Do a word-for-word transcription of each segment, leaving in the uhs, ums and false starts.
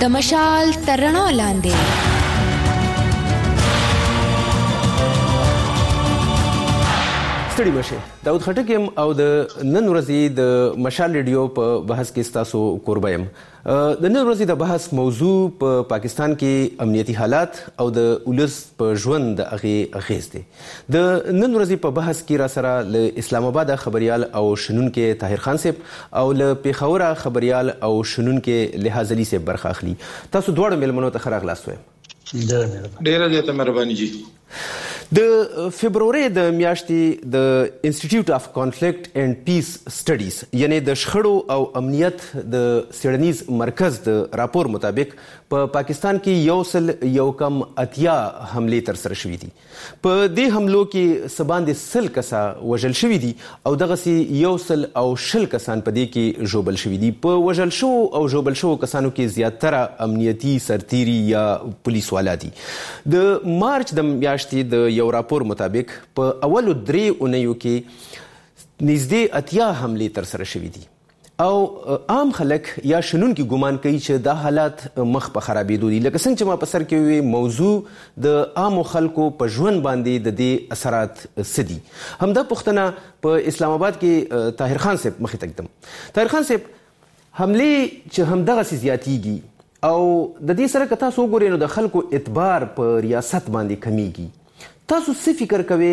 د مشال تر رڼا لاندې. ستړي مشه داود خټک یم او د نن ورځې د مشال ریډیو په بحث کې ستاسو کوربه یم. د نن ورځې د بحث موضوع په پا پاکستان کې امنیتي حالات او د ولس په ژوند د هغې اغیز دی. د نن ورځې په بحث کې را سره له اسلام آباد خبریال او شنونکي طاهر خان صاحب او له پیښور خبریال او شنونکي لحاظ علي صاحب برخه اخلي. تاسو دواړو مېلمنو ته ښه راغلاست وایم. ډېره زیاته مهرباني جی. د فبروري د میاشتې د انسټیټیوټ اف کانفلیکټ اینڈ پیس سټډیز یعنی د شخړو او امنیت د څېړنیز مرکز د راپور مطابق په پاکستان کې یو سل یو کم اتیا حملې ترسره شوي دي. په دې حملو کې څه باندې سل کسه وژل شوي دي او دغسې یو سل او شل کسان په دې کې ژوبل شوي دي. په وژل شوو او ژوبل شوو کسانو کې زیاتره امنیتي سرتیري یا پولیس والا دي. د مارچ د میاشتې د یو راپور مطابق په اولو درې اونیو کې نږدې اتیا حملې ترسره شوي دي او عام خلک یا شنونکي ګمان کوي چې دا حالات مخ په خرابېدو دي. لکه څنګه چې ما په سر کې وویل موضوع د عامو خلکو په ژوند باندې د دې اثرات څه دي. همدا پوښتنه په اسلام آباد کې طاهر خان صاحب مخې ته ږدم. طاهر خان صاحب، حملې چې همدغسې زیاتېږي او د دې سره که تاسو وګورئ نو د خلکو اعتبار په ریاست باندې کمیږي. تاسو څه فکر کوئ؟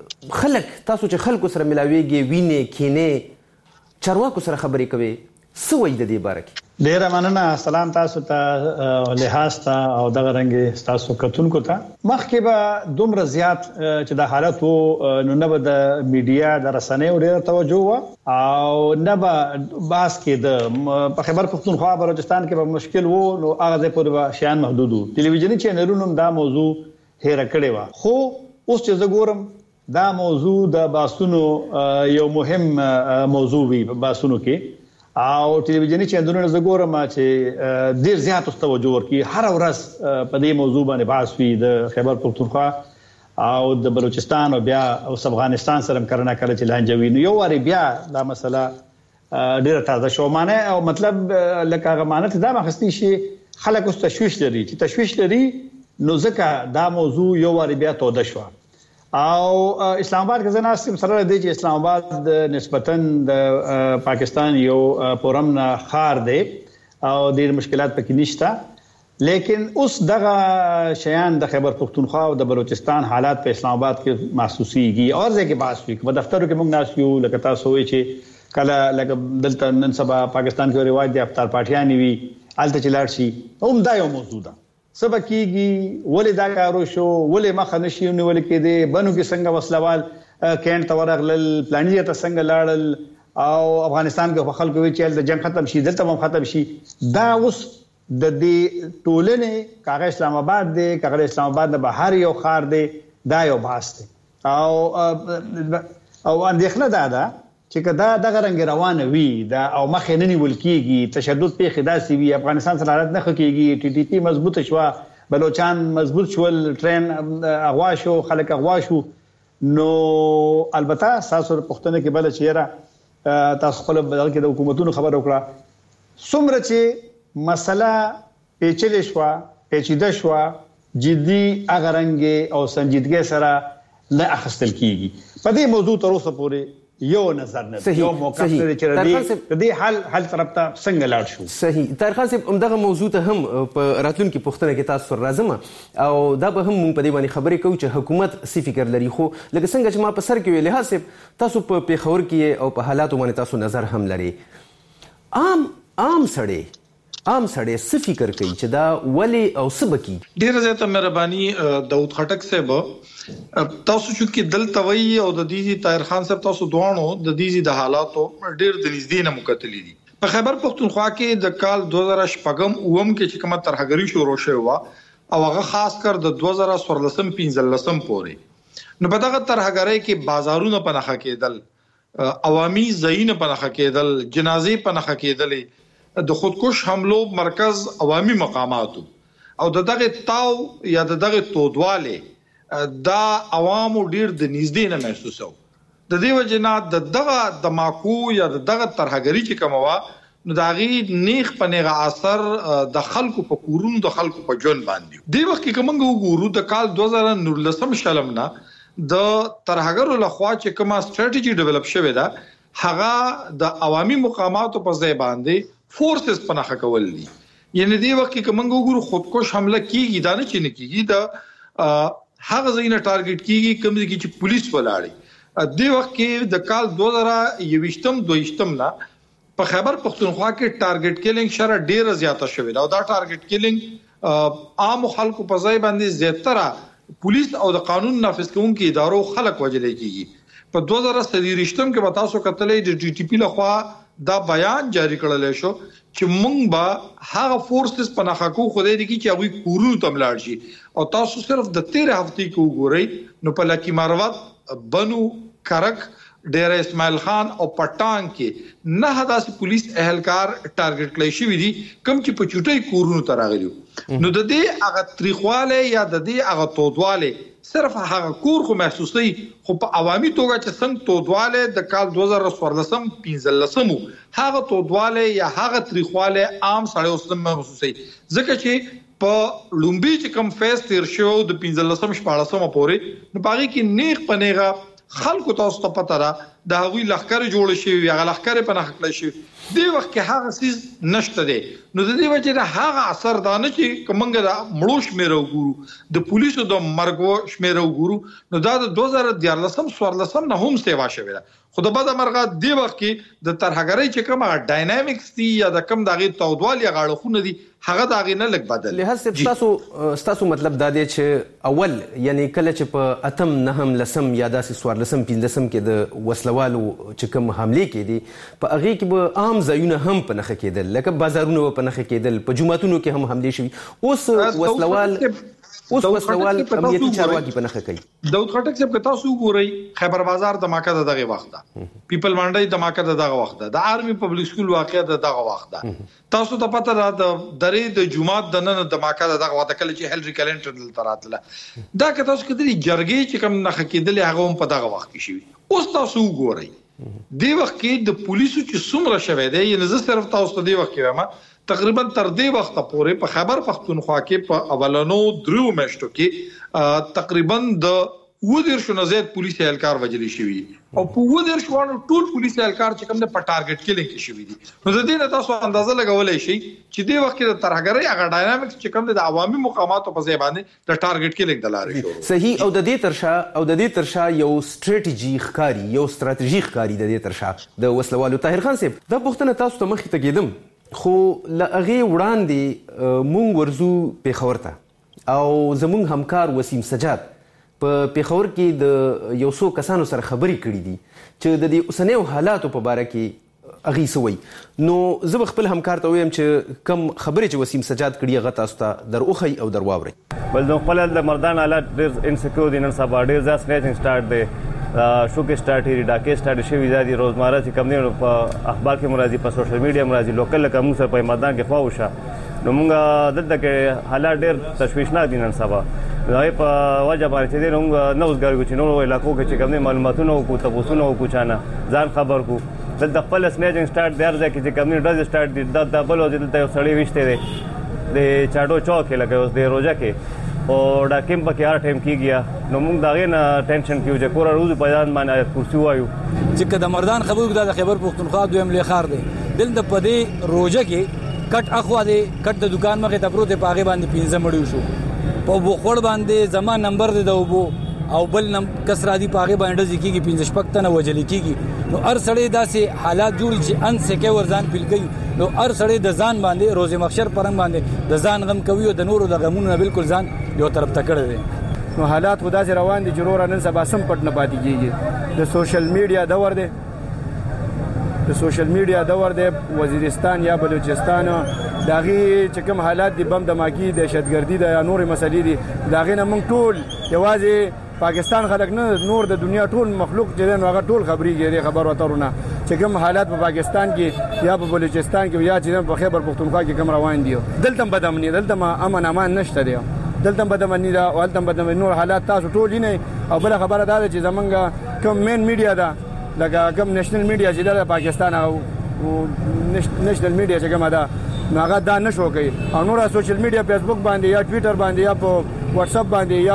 خلک تاسو چې خلکو سره ملاویږئ، وینې، کینې، چارواکو سره خبرې کوئ، څه وایي د دې باره کې؟ ډیره مننه. سلام تاسو ته، لحاظ ته او دغه رنګ تاسو کتونکو ته. مخکې به دومره زیات چې د حالت وو نو نه به د میډیا د رسنیو ډیره توجه وه او نه به بحث کېده. په خیبر پښتونخوا بلوچستان کې به مشکل وو نو هغه ځای پورې به شیان محدود وو. ټلویزیوني چینلونو هم دا موضوع هیره کړې وه. خو اوس چې زه ګورم دا موضوع د بحثونو یو مهم موضوع وي په بحثونو کې او ټلویزیوني چینلونه زه ګورم چې ډېر زیات اوس توجه ورکوي. هره ورځ په دې موضوع باندې بحث وي د خیبر پښتونخوا او د بلوچستان او بیا اوس افغانستان سره هم کله نه کله چې لانجه وي نو یو وارې بیا دا مسله ډېره تازه شو. معنی او مطلب لکه هغه معنی ته دا اخیستلی شي خلک اوس تشویش لري چې تشویش لري نو ځکه دا موضوع یو وارې بیا توده شوه. او اسلام آباد کې زه ناست یم سره دی چې اسلام آباد نسبتاً د پاکستان یو پرامن ښار دی او ډېر مشکلات پکې نشته، لیکن اوس دغه شیان د خیبر پښتونخوا او د بلوچستان حالات په اسلام آباد کې محسوسیږي. اور ځای کې بحث وي په دفترو کې موږ ناست یو لکه تاسو وایي چې کله لکه دلته نن سبا پاکستان کې رواج دی افطار پاټیانې وي هلته چې لاړ شي هم دا یو موضوع ده. سبا کیږي ولې دا کارو شو، ولې مخه نشي نیول کېدی، بنو کې څنګه وسلوال کینټ ته ورغلل، پلاني ته څنګه لاړل او افغانستان کې خلکو وی چې د جنگ ختم شي دلته هم ختم شي. دا اوس د دې ټولنې کاغه اسلام آباد دی کاغه اسلام آباد نه بهر یو خار دی، دا یو بحث دی او او اندېښنه دا ده چې کدا دغه رنګ روانه وي دا او مخې نه نیول کېږي، تشدد پېښې داسې وي، افغانستان سره حالت نه ښه کېږي، ټي ټي پي مضبوطه شوه، بلوچان مضبوط شول، ټرین اغوا شو، خلک اغوا شو. نو البته تاسو پوښتنه کې بله چې یاره تاسو خپله دغه کې د حکومتونو خبره وکړه څومره چې مسله پیچلې شوه، پیچیده شوه، جدي هغه رنګ او سنجیدګۍ سره نه اخیستل کېږي. په دې موضوع تر اوسه پورې یو نظر نه یو موقف لري چې د دې حل حل طرف ته څنګه لاړ شو. صحیح. طاهر خان صاحب، همدغه موضوع ته هم په راتلونکي پوښتنه کې تاسو سره راځم او دا به هم موږ په دې باندې خبرې کوو چې حکومت څه فکر لري. خو لکه څنګه چې ما په سر کې ویل لحاظ صاحب تاسو په پیښور کې او په حالاتو باندې تاسو نظر هم لري. عام عام سړی عام سړی څه فکر کوي چې دا ولې او څه به کیږي؟ ډېره زیاته مهرباني داود خټک صاحب. تاسو چې دلته وایي او د دې طاهر خان صاحب تاسو دوانو د دې د حالاتو ډېر د نږدې نه مکتلې دي. په خیبر پښتونخوا کې د کال دوه زره شپږ اووم کې چې کومه ترهګري شروع شوې وه او هغه خاص کر د دوه زره څوارلسم پنځلسم پورې نو په دغه ترهګرۍ کې بازارونه په نښه کېدل، عوامي ځایونه په نښه کېدل، جنازې په نښه کېدلې، د خودکش حملو مرکز عوامي مقاماتو او د دغه تاو یا د دغه تودواله دا عوامو ډیر د نږدې نه محسوسو. د دې وجه نه د دغه دماکو یا د دغه ترهګری چې کومه نو داغي نیغ په نیغه اثر د خلکو په کورونو د خلکو په ژوند باندې دی وخت کې کومه وګورو د کال دوه زره نولسم شلم نه د ترهګرو لخوا چې کومه ستراتیژي ډیولپ شوې ده هغه د عوامي مقاماتو په ځای باندې فورسز پناخه کول دي. یعنی دی وخت کې کومه وګورو خودکش حمله کیږي دا نه چې نه کیږي د هغه ځای نه ټارګټ کیږي کوم ځای کې چې پولیس ولاړي. دی وخت کې د کال دوه زره یوویشتم دویشتم نه په خیبر پختونخوا کې ټارګټ کیلینګ شره ډیره زیاته شوې ده او دا ټارګټ کیلینګ عام خلکو په ځای باندې زیاتره پولیس او د قانون نافذ کوونکو ادارو خلک وجلې کیږي. په دوه زره څلوېښتم کې به تاسو کتلې د ډي ټي پی لخوا دا بیان جاری کړل شو چې مونږ به هغه فورسز پناخه کو خدای دې کی چې هغه کورونو ته ملاړ شي او تاسو صرف د تیرې هفتې کې وګورئ نو په لکی مروت بنو کرک ډیر اسماعیل خان او پټان کې نه هداسي پولیس اهلکار ټارګټ کړی شوی دي کوم چې په چټي کورونو ته راغلي. نو د دې هغه تاریخواله یا د دې هغه تودواله صرف هغه کور خو محسوسي خو په عوامي توګه چې څنګه تودواله د کال دوه زره څوارلسم پنځلسم هغه تودواله یا هغه تاریخواله عام سړی اوس محسوسي ځکه چې په لومبي چې کوم فیس تیر شو د پنځلسم شپاړسم پورې نو باغی کې نیغ پنيغه خلکو تاسو ته پته را د هغوی لخر جوړ شي یا لخر په نخ کړی شي دی وخت کې هغه سیس نشته دی. نو د دې وجه د هغه اثر دا نه چې کومنګ د مړو شمیره وګورو د پولیسو د مرګو شمیره وګورو نو دا د دوه زره دیارلسم څوارلسم نه هم سیوا شوی ده. خو د بعد مرغه دی وخت کې د ترهګرۍ چې کومه ډاینامیکس دي یا د کم دغه تودوال یا غاړخونه دي هغه دغه نه لګ بدل لهڅ تاسو تاسو مطلب دا دی چې اول یعنی کله چې په اتم نهم لسم یا داسې څوارلسم پنځلسم کې د وسلوالو چې کوم حمله کې دي په هغه کې به عام ځایونه هم په نخ کېدل لکه بازارونه په نخ کېدل په جمعتونو کې هم حمله شوي اوس وسلوال اوس وسلوال امنیتي چارواکي په نخ کوي. داود خټک صاحب که تاسو وګورئ خیبر بازار دماکه دغه وخت ده پیپل منډي دماکه دغه وخت ده د آرمي پبلک سکول واقعه دغه وخت ده تاسو ته پته را د درې د جمعات د نن دماکه دغه وخت کله چې هلري کلینټن دلته راتله دا که تاسو کدري جرګي چې کوم نخ کېدل هغه هم په دغه وخت کې شي. اوس تاسو وګورئ دی وخت کې د پولیسو چې څومره شوه دی یعنی زه صرف تاسو ته دی وخت کې وایم تقریبا تر دې وخت پورې په خیبر پختونخوا کې په اولنو درو میاشتو کې تقریبا د ودیر شنو زیات پولیس اهلکار وجلی شوی او په ودیر شوانو ټول پولیس اهلکار چې کوم د پټارګټ کېلینګ کې شوی دي. نو د دې نه تاسو اندازه لګولای شي چې د وخت کې د ترهګرۍ هغه ډاینامیکس چې کوم د عوامي مقاماتو په ځای باندې د ټارګټ کېلینګ د لارې شو صحیح او د دې ترشا او د دې ترشا یو ستراتیژي ښکاری یو ستراتیژي ښکاری د دې ترشا د وسلوالو طاهر خان صاحب دا پوښتنه تاسو ته مخې ته کېدم خو لغه وړاندې مونږ ورزو پیښور ته او زمونږ همکار وسیم سجاد په پیښور کې د یو څو کسانو سره خبرې کړې دي چې د دې اوسنیو حالاتو په باره کې اغي سوي نو زه خپل همکار ته وایم چې کم خبرې چې وسیم سجاد کړي هغه تاسو ته در اوخی او در واوري. بل نو خپل د مردان حالات ډېر انسکیور دي نن سبا ډېر ځا سنیچنګ سٹارټ دی شوکې سٹارټ هی ډاکې سٹارټ شوی دی روزمره چې کوم نه په اخبار کې مرادي په سوشل میډیا مرادي لوکل کوم سره په مردان کې فاوشه نو موږ دلته کې حالات ډېر تشویشناک دي نن سبا دا په وجه باندې چې موږ نو وزګارو چې نو علاقو کې چې کوم معلوماتونه او تاسو کو چانه ځان خبر کو دلته خپل سنیچنګ سٹارټ دی ځکه چې کوم نه ډز سٹارټ دی د بل وځي دلته سړی وشته دی د چاډو چوک کې لګي اوس د روزه کې او دا کیم پکې هر ټایم کیږي نو موږ دا غي نه ټینشن کیو چې کور روز په ځان باندې کرسي وایو چې کله مردان خبرو د خیبر پختونخوا دویم لخر دی دلته په دې روزه کې کټ اخوا دی کټ د دکان مخه ته پروت په هغه باندې پینځه مړیو شو په بوخړ باندې زما نمبر دی د وبو او بل نم کسرا دی په هغه باندې ځکیږي پینځه شپک ته نه وجل کیږي نو هر سړی داسې حالات جوړي چې ان سکه ورزان پیل کوي نو هر سړی د ځان باندې روزه محشر پرنګ باندې د ځان غم کوي او د نورو د غمونو بالکل ځان یو طرف ته کړی دی. نو حالات خدا سي روان دي جوړ نن سبا سم پټ نه پاتې کیږي د سوشل میډیا دور دی د سوشل میډیا دور دی وزیرستان یا بلوچستان داغي چې کوم حالات دي بم دماکی دهشتګردي د نور مسلې دي داغي نه موږ ټول یوازې پاکستان خلک نه نور د دنیا ټول مخلوق چې نو هغه ټول خبري غیر خبر وترونه چې کوم حالات په پاکستان کې یا په بلوچستان کې یا چې په خیبر پختونخوا کې کوم روان دي دلته بدامني دلته ما امن امان نشته دی دلته بدامني دا ولته بدامني نور حالات تاسو ټول نه او بل خبره ده چې زمونږ کوم مین میډیا ده لکه کوم نېشنل میډیا چې د پاکستان او نېشنل میډیا چې کومه ده نو هغه دا نشو کوي او نور سوشل میډیا فیسبوک باندې یا ټویټر باندې یا په واتس اپ باندې یا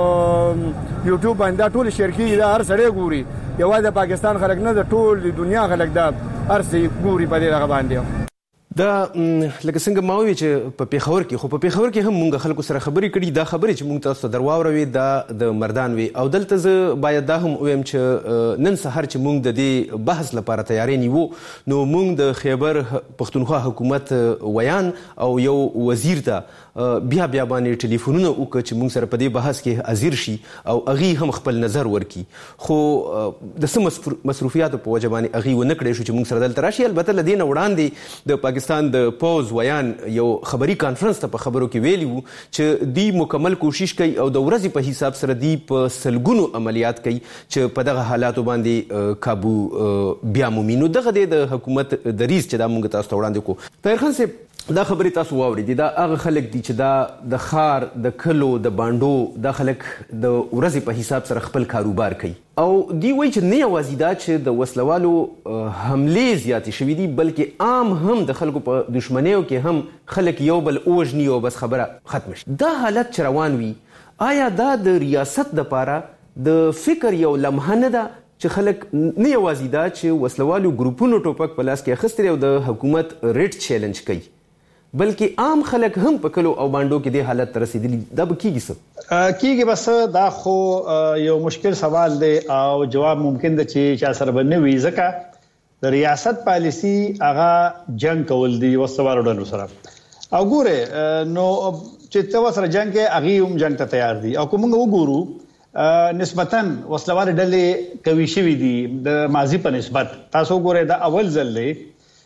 په یوټیوب باندې دا ټول شیر کیږي دا هر سړی ګوري یوازې د پاکستان خلک نه د ټول دنیا خلک دا هر څه ګوري په دې هغه باندې دا لکه څنګه ما وی چې په پیښور کې خو په پیښور کې هم مونږ خلکو سره خبرې کړي دا خبرې چې مونږ تاسو درواوروي دا د مردان وي او دلته زه باید دا هم ویم چې نن سهار چې مونږ د دې بحث لپاره تیاری نیو نو مونږ د خیبر پښتونخوا حکومت ویان او یو وزیر ته بیا بیا باندې ټلیفونونه وکړه چې مونږ سره په دې بحث کې حاضر شي او اغي هم خپل نظر ورکي خو د سم مصروفیاتو په وجه باندې اغي ونه کړی شو چې مونږ سره دلته راشي البته لدین وړاندې د پاکستان د پوز ویان یو خبري کانفرنس ته په خبرو کې ویلی وو چې دی مکمل کوشش کوي او د ورځې په حساب سره دی په سلګونو عملیات کوي چې په دغه حالاتو باندې کابو بیا مومینو دغه د حکومت دریز چې دا مونږ تاسو ته وړاندې کو طاهر خان صاحب دا خبرې تاسو واورېدې دا هغه خلک دي چې دا د ښار د کلو د بانډو دا خلک د ورځې په حساب سره خپل کاروبار کوي او دی وایي چې نه یوازې دا چې د وسلوالو حملې زیاتې شوي دي بلکې عام هم د خلکو په دشمنیو کې هم خلک یو بل وژني او بس خبره ختم شي دا حالت چې روان وي آیا دا د ریاست دپاره د فکر یو لمحه نه ده چې خلک نه یوازې دا چې وسلوالو ګروپونو ټوپک په لاس کې اخیستی او د حکومت ریټ چیلنج کوي بلکې عام خلک هم په کلو او بانډو کې د حالت ته رسیدلي دا به کیږي څه کیږي بس دا خو یو مشکل سوال دی او جواب ممکن دی چې چا سره به نه وي ځکه د ریاست پالیسی هغه جنگ کول دی وسوالو ډلو سره او ګوره نو چې تاسو سره جنگ کې هغه هم جنگ ته تیار دي او کومه وګورو نسبتاً وسلوال ډلې کوي شوی دي د ماضی په نسبت تاسو ګوره دا اول ځل دی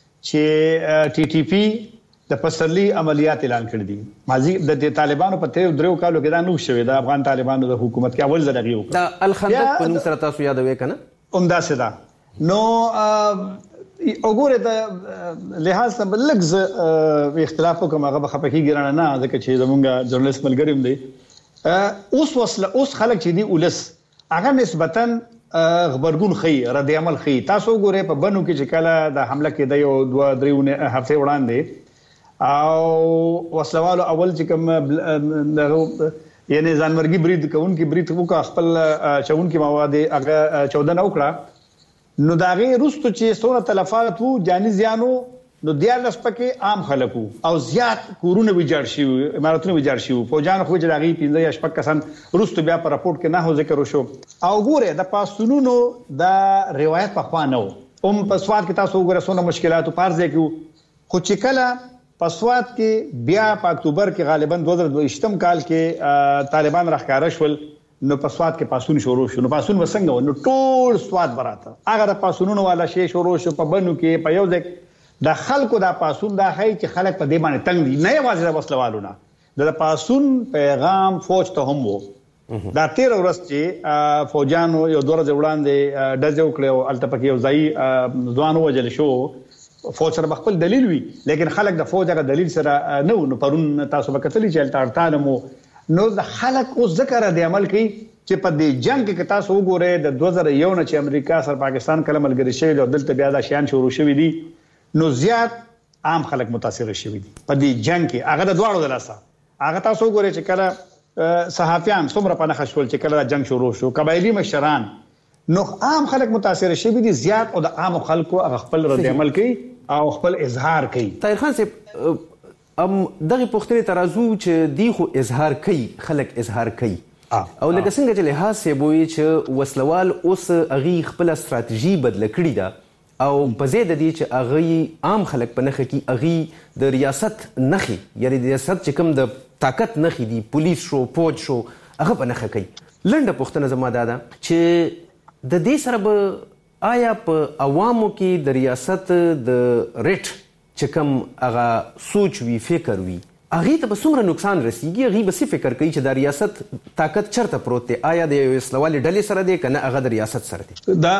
چې ټي ټي پی د پسرلی عملیات اعلان کړی دي ماضی د طالبانو په تیر درو کالو کې دا نو شوی د افغان طالبانو د حکومت کې اول ځل غيو دا الخندق په نوم سره تاسو یادوي کنه عمده سدا نو وګوره د لحاظ سره لږ اختلاف کوم هغه خپکی ګرانه نه ځکه چې زمونږ جرنالست ملګریم دي اوس وسله اوس خلک چې دي ولس هغه نسبتاً خبرګون خي رد عمل خي تاسو ګوره په بنو کې چې کله د حمله کې د یو دوه درې هفته وړاندې او وسلوالو اول چې کوم یعنی ځانمرګي برید کوونکی برید وکړ خپل چون کې مواد هغه چودہ نه وکړه نو داغه رستو چې څونه تلفات وو جاني زیانو نو دیالس پکې عام خلکو او زیات کورونه ویجاړ شي اماراتونه ویجاړ شي فوجان خو چې داغه پنځه یا شپږ کسان رستو بیا په راپورټ کې نه هو ذکر وشو او ګوره د پاستونونو د روایت په خوانو هم په سواد کې تاسو وګوره څونه مشکلات پارځه کې خو چې کله پسواد کې بیا په اکتوبر کې غالبا دوه هزار دوه کال کې طالبان راخکاره شول نو پسواد کې پاسون شروع شو نو پاسون وسنګ نو ټول سواد براته هغه د پاسونونو والا شی شروع شو په بنو کې په یو ځای د خلکو د پاسون د خای چې خلک په دې باندې تنګ دي نه یوازې د وسلوالونه د پاسون پیغام فوج ته هم وو دا تیر ورځ چې فوجانو یو دوه ورځې وړاندې ډزې وکړې او التپکې یو ځای ځوان وجل شو فوج سره خپل دلیل وی لیکن خلک د فوج هغه دلیل سره نه نو پرون تاسو به کتلی چې الټارتانمو نو د خلک اوس ذکر د عمل کوي چې په دې جنگ کې تاسو وګورئ د دوه هزار یو نه چې امریکا سره پاکستان کله ملګری شوی او دلته بیا دا شیان شروع شوی دي نو زیات عام خلک متاثر شوی دي په دې جنگ کې هغه د دواړو دلاسه هغه تاسو وګورئ چې کله صحافیان څومره په نخښ ول چې کله جنگ شروع شو قبایلی مشران نو عام خلک متاثر شوی دي زیات او د عام خلکو خپل رد عمل کوي او خپل اظهار کوي طاهر خان صاحب ام دغه پوښتنې ترازو چې دی خو اظهار کوي خلک اظهار کوي او لکه څنګه چې لحاظ سه بوي چې وسلوال اوس اغي خپل استراتیژي بدل کړی دا او په زید دي چې اغي عام خلک په نخ کې اغي د ریاست نخي یعنی د ریاست چې کوم د طاقت نخي دي پولیس شو فوج شو هغه په نخ کوي لنډه پوښتنه زما ده چې د دې سره به آیا په عوامو کې د ریاست د ریټ چې کوم هغه سوچ وی فکر وی هغه ته به څومره نقصان رسیږي هغه به څه فکر کوي چې د ریاست طاقت چرته پروت دی آیا د اسلامي ډلې سره دی کنه هغه د ریاست سره دی دا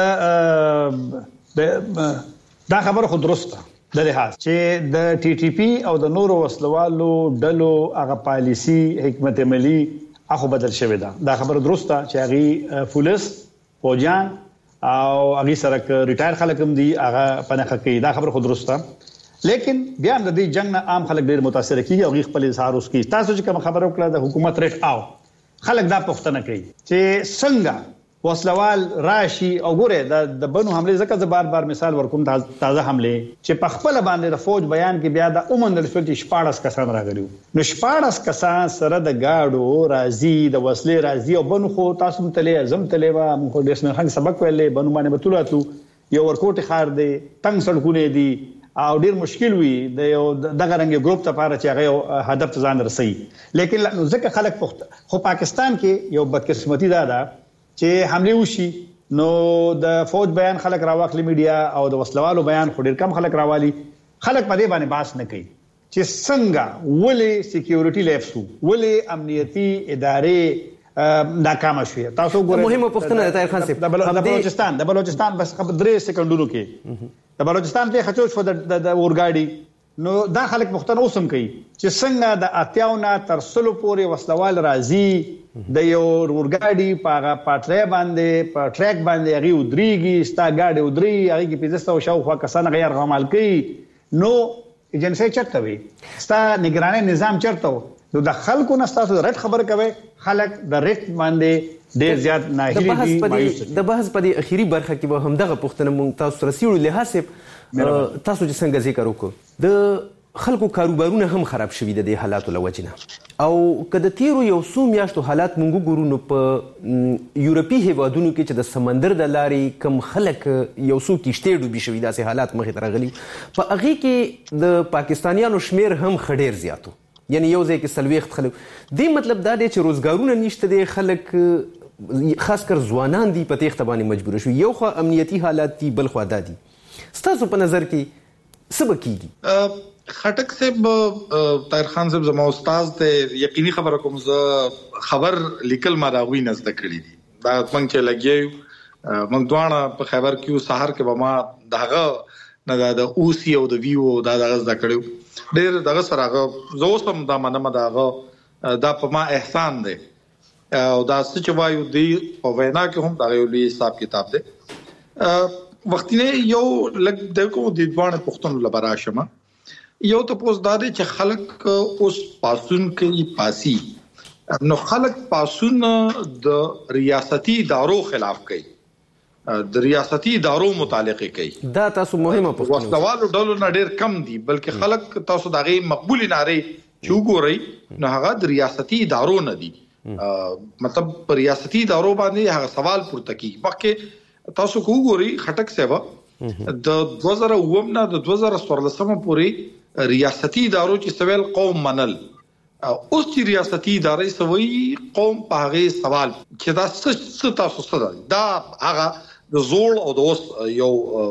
د دا خبره خو درسته د لحاظ چې د ټي ټي پی او د نورو وسلوالو ډلو هغه پالیسی حکمت عملی هغه بدل شوی دا دا خبره درسته چې هغه پولیس فوجان او هغه سره ریټایر خلک هم دي هغه پنهخه کوي دا خبر خود درسته لیکن بیا د دې جنگ نه عام خلک ډیر متاثر کیږي او خپل اظهار اوس کوي تاسو چې کوم خبره وکړه د حکومت ریټ آو خلک دا پوښتنه کوي چې څنګه وسلوال راشي او ګوره د بنو حمله ځکه زه بار بار مثال ورکوم تازه حمله چې په خپل باندې د فوج بیان کې بیا د اومندل شو چې شپاړس کسان راغلي نو شپاړس کسان سره د گاډو راځي د وسلې راځي او بنو خو تاسو متلې زم تلې وا موږ د اسنه هغه سبق ویلې بنو باندې بتولاتو یو ورکوټ خار دی تنگ سړکونه دي او ډیر مشکل وي د یو دغه رنګ ګروپ ته پاره چې هغه هدف ته ځان رسي لیکن نو ځکه خلک پخته خو پاکستان کې یو بدقسمتي ده چې حمله وشي نو د فوج بیان خلک راوخلي میډیا او د وسلوالو بیان خو ډیر کم خلک راوالي خلک په دې باندې باس نه کوي چې څنګه ولې سکیورټي لیفسو ولې امنیتي ادارې ناکام شوه تاسو ګورئ مهمه پوښتنه ده طاهر خان صاحب د بلوچستان د بلوچستان بس خبر درې سکندونو کې د بلوچستان په خچو شو د اورګاډي نو دا خلک مختن اوسم کوي چې څنګه د اتیاونه تر سلو پورې وسلوال راځي د یو اورګاډي په پټری باندې په ټریک باندې هغه ودريږي ستا ګاډي ودري هغه کې پنځه سوه شاوخوا کسان غیر غمال کوي نو ایجنسی چرته وي ستا نگراني نظام چرته نو د خلکو نه تاسو رټ خبر کوي خلک د رټ باندې ډیر زیات ناهیلي دي د بحث په دې اخیری برخه کې به هم دغه پوښتنه مونږ تاسو رسیدو لحاظ تاسو چې څنګه ذکر وکړو د خلکو کاروبارونه هم خراب شوي د دې حالاتو لوجنه او که د تیرو یو څو میاشتو حالات مونږ ګورو نو په یورپي هیوادونو کې چې د سمندر د لارې کم خلک یو څو کشتۍ ډوبې شوي داسې حالات مخې ته راغلي په هغې کې د پاکستانیانو شمیر هم ښه ډېر زیاتو یعنی یو ځای کې څلوېښت خلک دې مطلب دا دی چې روزګارونه نشته دی خلک خاص کر ځوانان دي په تېښته باندې مجبوره شوي یو خوا امنیتي حالات دي بل خوا دا دي ستاسو په نظر کې څه به کیږي خټک صاحب طاهر خان صاحب زما استاد ته یقیني خبره کوم زه خبر لیکل ما دا غوي نه زده کړی دي دا څنګه چې لګي موږ دوه په خبر کې سحر کې به ما داغه نه د اوسی او د ویو دا دغه زده کړو ډېر دغه سره هغه زه اوس هم دا منم داغه دا په ما احسان دی او دا څه چې وایو دی په وینا کې هم دا یو لوی حساب کتاب دی وختینه یو لګ دغه د دوه پښتون لپاره شمه یو ته پوس دادې چې خلک اوس پاسون کوي پاسي نو خلک پاسون د ریاستي ادارو خلاف کوي د ریاستي ادارو متعلق کوي دا تاسو مهمه پوښتنه وسلوالو ډول نه ډیر کم دي بلکې خلک تاسو دغه مقبول ناره چې وګورئ نو هغه د ریاستي ادارو نه دي مطلب پر ریاستي ادارو باندې هغه سوال پورته کوي مخکې تاسو کو ګوري خټک صاحب د دوه زره اووه نه د دوه زره څوارلس پورې ریاستي ادارو چې سویل قوم منل اوس چې ریاستي ادارې سوي قوم په هغه سوال چې دا څه تاسو سره دا هغه د زوړ او د اوس یو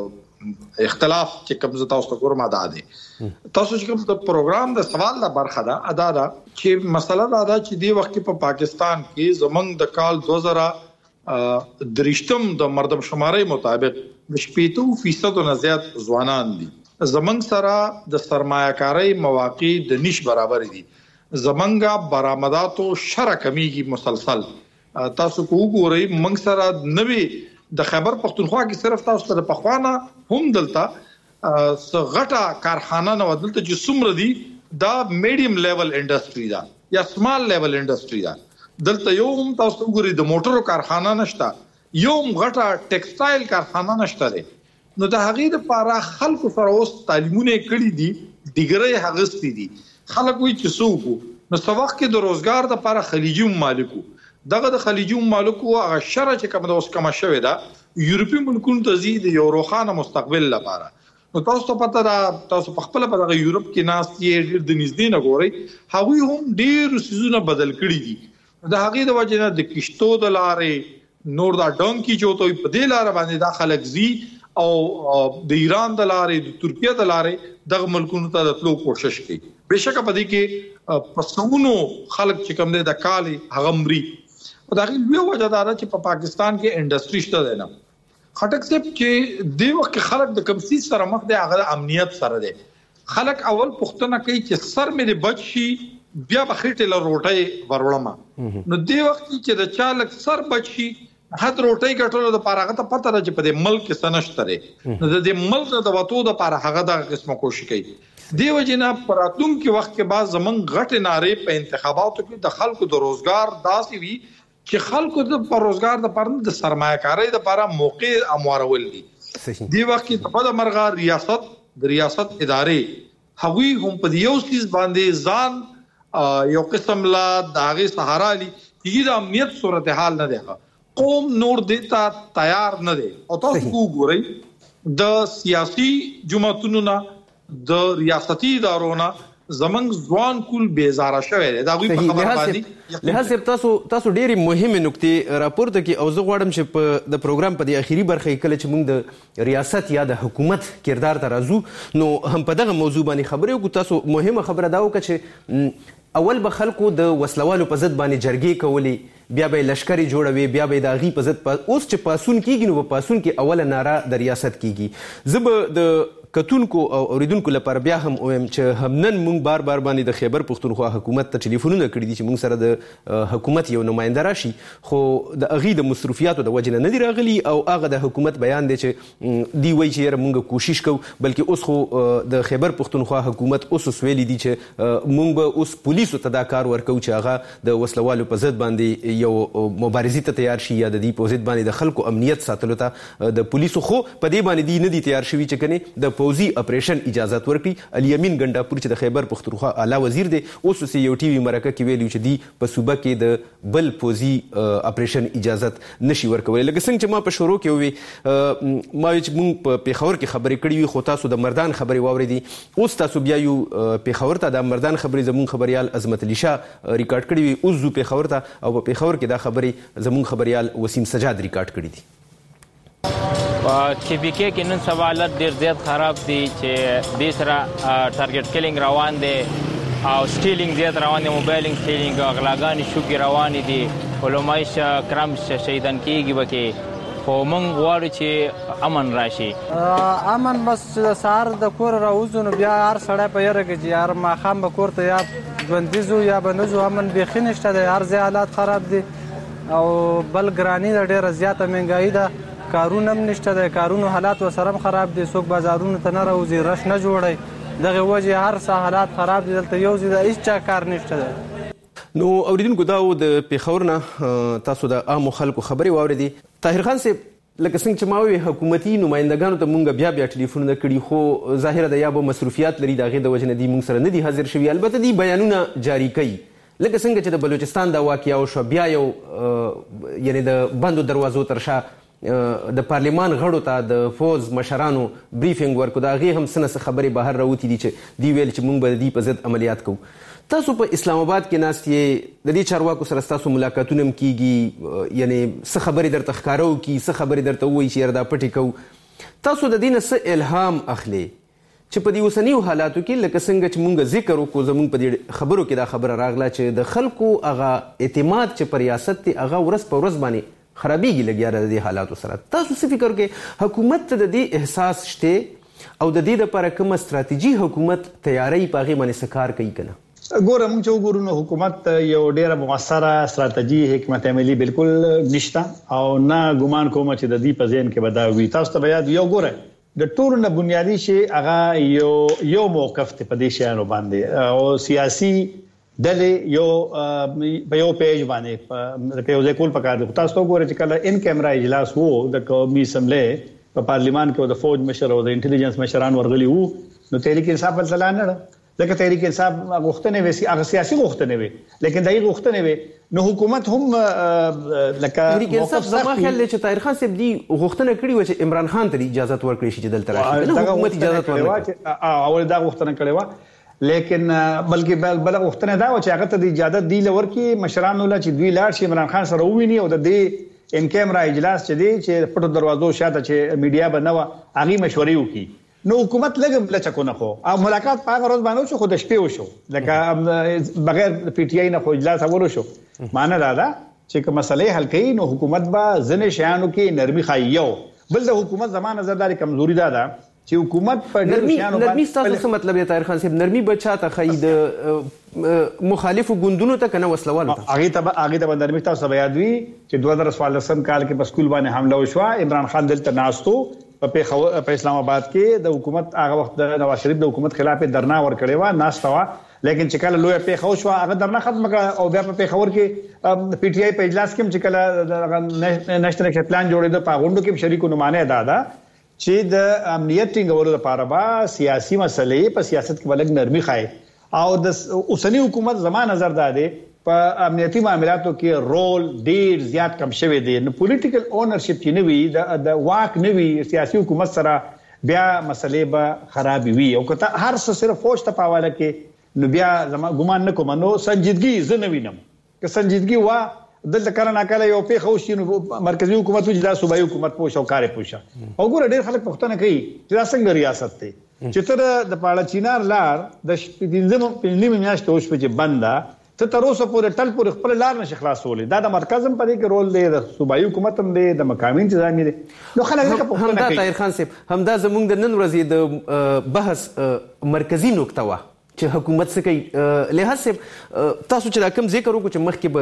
اختلاف چې کوم ز تاسو ګورم ادا دي تاسو چې کوم د پروګرام د سوال د برخه ده ادا ده چې مسله دا ده چې دی وخت په پاکستان کې زمنګ د کال دوه زره درشتم د مردم شمارې مطابق د شپږ فیصد نه زیات ځوانان دي زمنګ سره د سرمایه‌کاري مواقع د نش برابر دي زمنګا برآمداتو شره کمیږي مسلسل تاسو کو ګورئ منګ سره نوي د خیبر پختونخوا کې صرف تاسو ته په خوانه هم دلته غټه کارخانه نه ودلته چې څومره دي دا میډیم لیول انډستری دا یا سمال لیول انډستری دا دلته یو هم تاسو ګورئ د موټرو کارخانه نشته یو غټه ټیکسټایل کارخانه نشته ده نو د هغې لپاره خلکو سره اوس تعلیمونه کړي دي ډیګري هغستې دي خلک وایي چې څوک نو سواخ کې د روزګار لپاره خلیجي مالکو دغه د خلیجي مالکو هغه شرع چې کوم د اوس کما شوی دا یورپی ملکونو ته زیات یو روخانه مستقبل لپاره نو تاسو ته پته دا تاسو په خپل په دغه یورپ کې ناس یې ډیر د نږدې نه ګوري هغوی هم ډیر سيزونه بدل کړي دي د هغې د وجه نه د کشتو د لارې نور دا ډانکی چوتوي په دې لار باندې دا خلک زی او د ایران د لارې د ترکیه د لارې دغه ملکونو ته د تلو کوشش کوي بهشکه په دې کې پسونو خلک چې کوم دي د کالي هغمري او دا غوښتل وجه دا چې په پاکستان کې انډستری شته ده نه خټک صاحب چې د وخت خلک د کمسي سره مخ دي هغه امنیت سره دي خلک اول پښتنه کوي چې سر مې د بچي بیا بخیټه له روټي ورولما نو دی وخت چې د چالک سر بچي حد روټي ګټلو د پاره غته پته ده چې په دې ملک کې سنشتره نو د دې ملک د وټو د پاره هغه د قسمه کوشش کوي دیو جنا پراتون کې وخت کې بعد زمون غټ ناره په انتخاباتو کې د خلکو د روزګار داسي وي چې خلکو د پر روزګار د پر د سرمایه‌کاري د لپاره موقع اموارول دي دی وخت کې په د مرغا ریاست د ریاست ادارې هغوی هم په یو سیس باندې ځان یو قسم لا داغه سهارا لي چې د امنیت صورتحال نه دی قوم نور دیتا تیار نه دی او تاسو وګورئ د سیاسي جماعتونو نه د ریاستي ادارونو زمنګ ځوان کول بیزاره شوی دی دا غوي په خبره باندې لهدا تاسو تاسو ډېری مهمه نکته راپورته کې او زه غواړم چې په د پروګرام په د اخیری برخه کې کله چې موږ د ریاست یا د حکومت کردار ته راځو نو هم په دغه موضوع باندې خبرې وکړو تاسو مهمه خبره دا وکړه چې اول به خلکو د وسلوالو په ضد باندې جرګې کولې بیا به لشکري جوړوي بیا به د غي په ضد اوس چې پاسون کیږي نو په پاسون کې اوله ناره د ریاست کیږي زه د کتونکو او اوریدونکو لپاره بیا هم وایم چې هم نن موږ بار بار باندې د خیبر پښتونخوا حکومت ته ټلیفونونه کړي دي چې موږ سره د حکومت یو نماینده راشي خو د اغي د مصرفیاتو د وجه نه دی راغلي او هغه د حکومت بیان دی چې دی وایي چې موږ کوشش کوو بلکې اوس خو د خیبر پښتونخوا حکومت اوس ویلي دي چې موږ به اوس پولیسو ته دا کار ورکو چې هغه د وسلوالو په ضد باندې یو مبارزې ته تیار شي یا د دې په ضد باندې د خلکو امنیت ساتلو ته د پولیسو خو په دې باندې دی نه دي تیار شوي چې کني د پوزي اپریشن اجازت ورکړي علي امین ګنډاپور چې د خیبر پښتونخوا اعلی وزیر دی اوس سه یو ټي وي مرکه کې ویلو چې دی په صوبه کې د بل پوزي اپریشن اجازت نشي ورکولای لکه څنګه چې ما په شروع کې وی ما چې مونږ په پیښور کې خبرې کړې وي خو تاسو د مردان خبرې واورېدي اوس تاسو بیا یو پیښور ته د مردان خبرې زمون خبريال عظمت علي شاه ریکارډ کړې وي اوس زو پیښور ته او په پیښور کې دا خبرې زمون خبريال وسیم سجاد ریکارډ کړې دي چې بیکې کې نن سوالات ډېر زیات خراب دي چې دې سره ټارګټ کیلینګ روان دي او سټیلینګ زیات روان دي موبایلینګ سټیلینګ غلاګانې شوکې روانې دي علماء کرام شهیدان کېږي وکې خو موږ غواړو چې امن راشي امن بس د سهار د کور راوځو نو بیا هر سړی په یاره کې چې یار ماښام به کور ته یا ژوندي ځو یا به نه ځو امن بیخي نشته دی هر ځای حالات خراب دي او بل ګراني ده ډېره زیاته مهنګایي ده کارونه هم نشته دی کارونو حالات ورسره هم خراب دي څوک بازارونو ته نه راوځي رش نه جوړی دغه وجې هر څه حالات خراب دي دلته یو ځای د هېڅ چا کار نشته دی نو اوریدونکو دا د پیښور نه تاسو د عامو خلکو خبرې واورېدې طاهر خان صاحب لکه څنګه چې ما وویل حکومتي نمایندګانو ته مونږ بیا بیا ټلیفونونه کړي خو ظاهره ده یا به مصروفیات لري د هغې د وجې نه دي مونږ سره نه دي حاضر شوي البته دي بیانونه جاري کوي لکه څنګه چې د بلوچستان دا واقعه وشوه بیا یو یعنی د بندو دروازو تر شا د پارلیمان غړو ته د فوز مشرانو بریفینګ ورکو د هغې هم څه نه څه خبرې بهر راوتې دي چې دوی ویل چې موږ به د دې په ضد عملیات کوو تاسو په اسلام آباد کې ناست یې د دې چارواکو سره ستاسو ملاقاتونه هم کیږي یعنی څه خبرې درته ښکاره وکړي څه خبرې درته ووایي چې یاره دا پټې کوو تاسو د دې نه څه الهام اخلئ چې په دې اوسنیو حالاتو کې لکه څنګه چې مونږ ذکر وکړو زمونږ په دې خبرو کې دا خبره راغله چې د خلکو هغه اعتماد چې په ریاست دی هغه ورځ په ورځ باندې خرابېږي لګیا د دې حالاتو سره تاسو څه فکر کوئ حکومت ته د دې احساس شته او د دې لپاره کومه ستراتیژي حکومت تیاری په هغې باندې څه کار کوي که نه ګوره موږ چې وګورو نو حکومت یو ډېره مؤثره ستراتیژي حکمت عملي بالکل نشته او نه ګمان کوم چې د دې په ذهن کې به دا وي تاسو ته به یاد یو ګوره د ټولو نه بنیادي شی هغه یو یو موقف دی په دې شیانو باندې او سیاسي دلې یو په یو پیج باندې لکه یو ځای کول پکار دی تاسو ته وګورئ چې کله ان کیمرا اجلاس وو د قومي اسمبلی په پارلیمان کې د فوج مشر او د انټيليجنس مشران ورغلي وو نو تحریک انصاف بل ځلان نه لکه تحریک انصاف غوښتنې وسی هغه سیاسي غوښتنې وي لیکن دای غوښتنې وي نو حکومت هم لکه تحریک انصاف زما خیال دی چې طاهر خان صاحب دی غوښتنه کړې و چې عمران خان ته اجازه ورکړي شي چې دلته راشي نو حکومت اجازه ورکړي او دا غوښتنه کړې و لیکن بلکې بل غوښتنه دا و چې هغه ته د اجازه دی لور کې مشرانو لا چې دوی لاړ شي عمران خان سره وویني او د دې ان کیمرا اجلاس چې دی چې پټو دروازو شاته چې میډیا بنو هغه مشورې وکړي نو حکومت لګم لچکو نه خو او ملاقات په هغه ورځ باندې شو خو د شپې وشو لکه بغیر پی ټی آی نه خو اجلاس اول شو معنی دا ده چې کوم مسلې حل کړي نو حکومت با ځنې شیانو کې نرمي خایو بل د حکومت زمانه زرداري کمزوري ده چې حکومت په نرمي نرمي ستاسو څه مطلب دی طاهر خان صاحب؟ نرمي به چاته ښایي د مخالفو ګوندونو ته که نه وسلوالو ته؟ هغې ته به هغې ته به نرمي ستاسو به یاد وي چې دوه زره څوارلسم کال کې په سکول باندې حمله وشوه. عمران خان دلته ناست و په پېښور په اسلام آباد کې. د حکومت هغه وخت د نواز شریف د حکومت خلاف یې درنا ورکړې وه، ناسته وه. لیکن چې کله لویه پېښه وشوه هغه درنا ختمه کړه او بیا په پېښور کې پی ټي آی په اجلاس کې هم چې کله نیشنل ایکشن پلان جوړېده په غونډو کې هم شریکو نمانه دا ده چې د امنیت ټینګولو لپاره به سیاسي مسلې په سیاست کې بلګ نرمي ښایي. او د اوسنی حکومت زما نظر دا دی په امنیتي معاملاتو کې رول ډیر زیات کم شوی دی. نو پولیټیکل اونرشپ چې نه وي، د واک نه وي سیاسي حکومت سره، بیا مسلې به خراب وي. او که هر څه صرف فوج ته په حواله کې نو بیا زما ګمان نه کوم نو سنجیدګي زه نه وینم. که سنجیدګي وا دلته کله ناکله یو پیښه وشي نو مرکزي حکومت وجدا صوبایي حکومت پوښ او کارې پوښه. او ګوره ډېر خلک پوښتنه کوي چې دا څنګه ریاست دی چې تر د پاړه چینار لار د پنځم پنځمې میاشتې اوس په بنده ته تر اوسه پورې ټل پورې خپل لار نشي خلاصولی. دا د مرکز هم په دې کې رول دی، د صوبایي حکومت هم دی، د مقامي انتظامیه دی. نو خلک دغه پوښتنه کوي. همدا طاهر خان صاحب همدا زموږ د نن ورځې د بحث مرکزي نقطه وه چې حکومت څه کوي. لحاظ صاحب تاسو چې دا کوم ذکر وکړو چې مخکې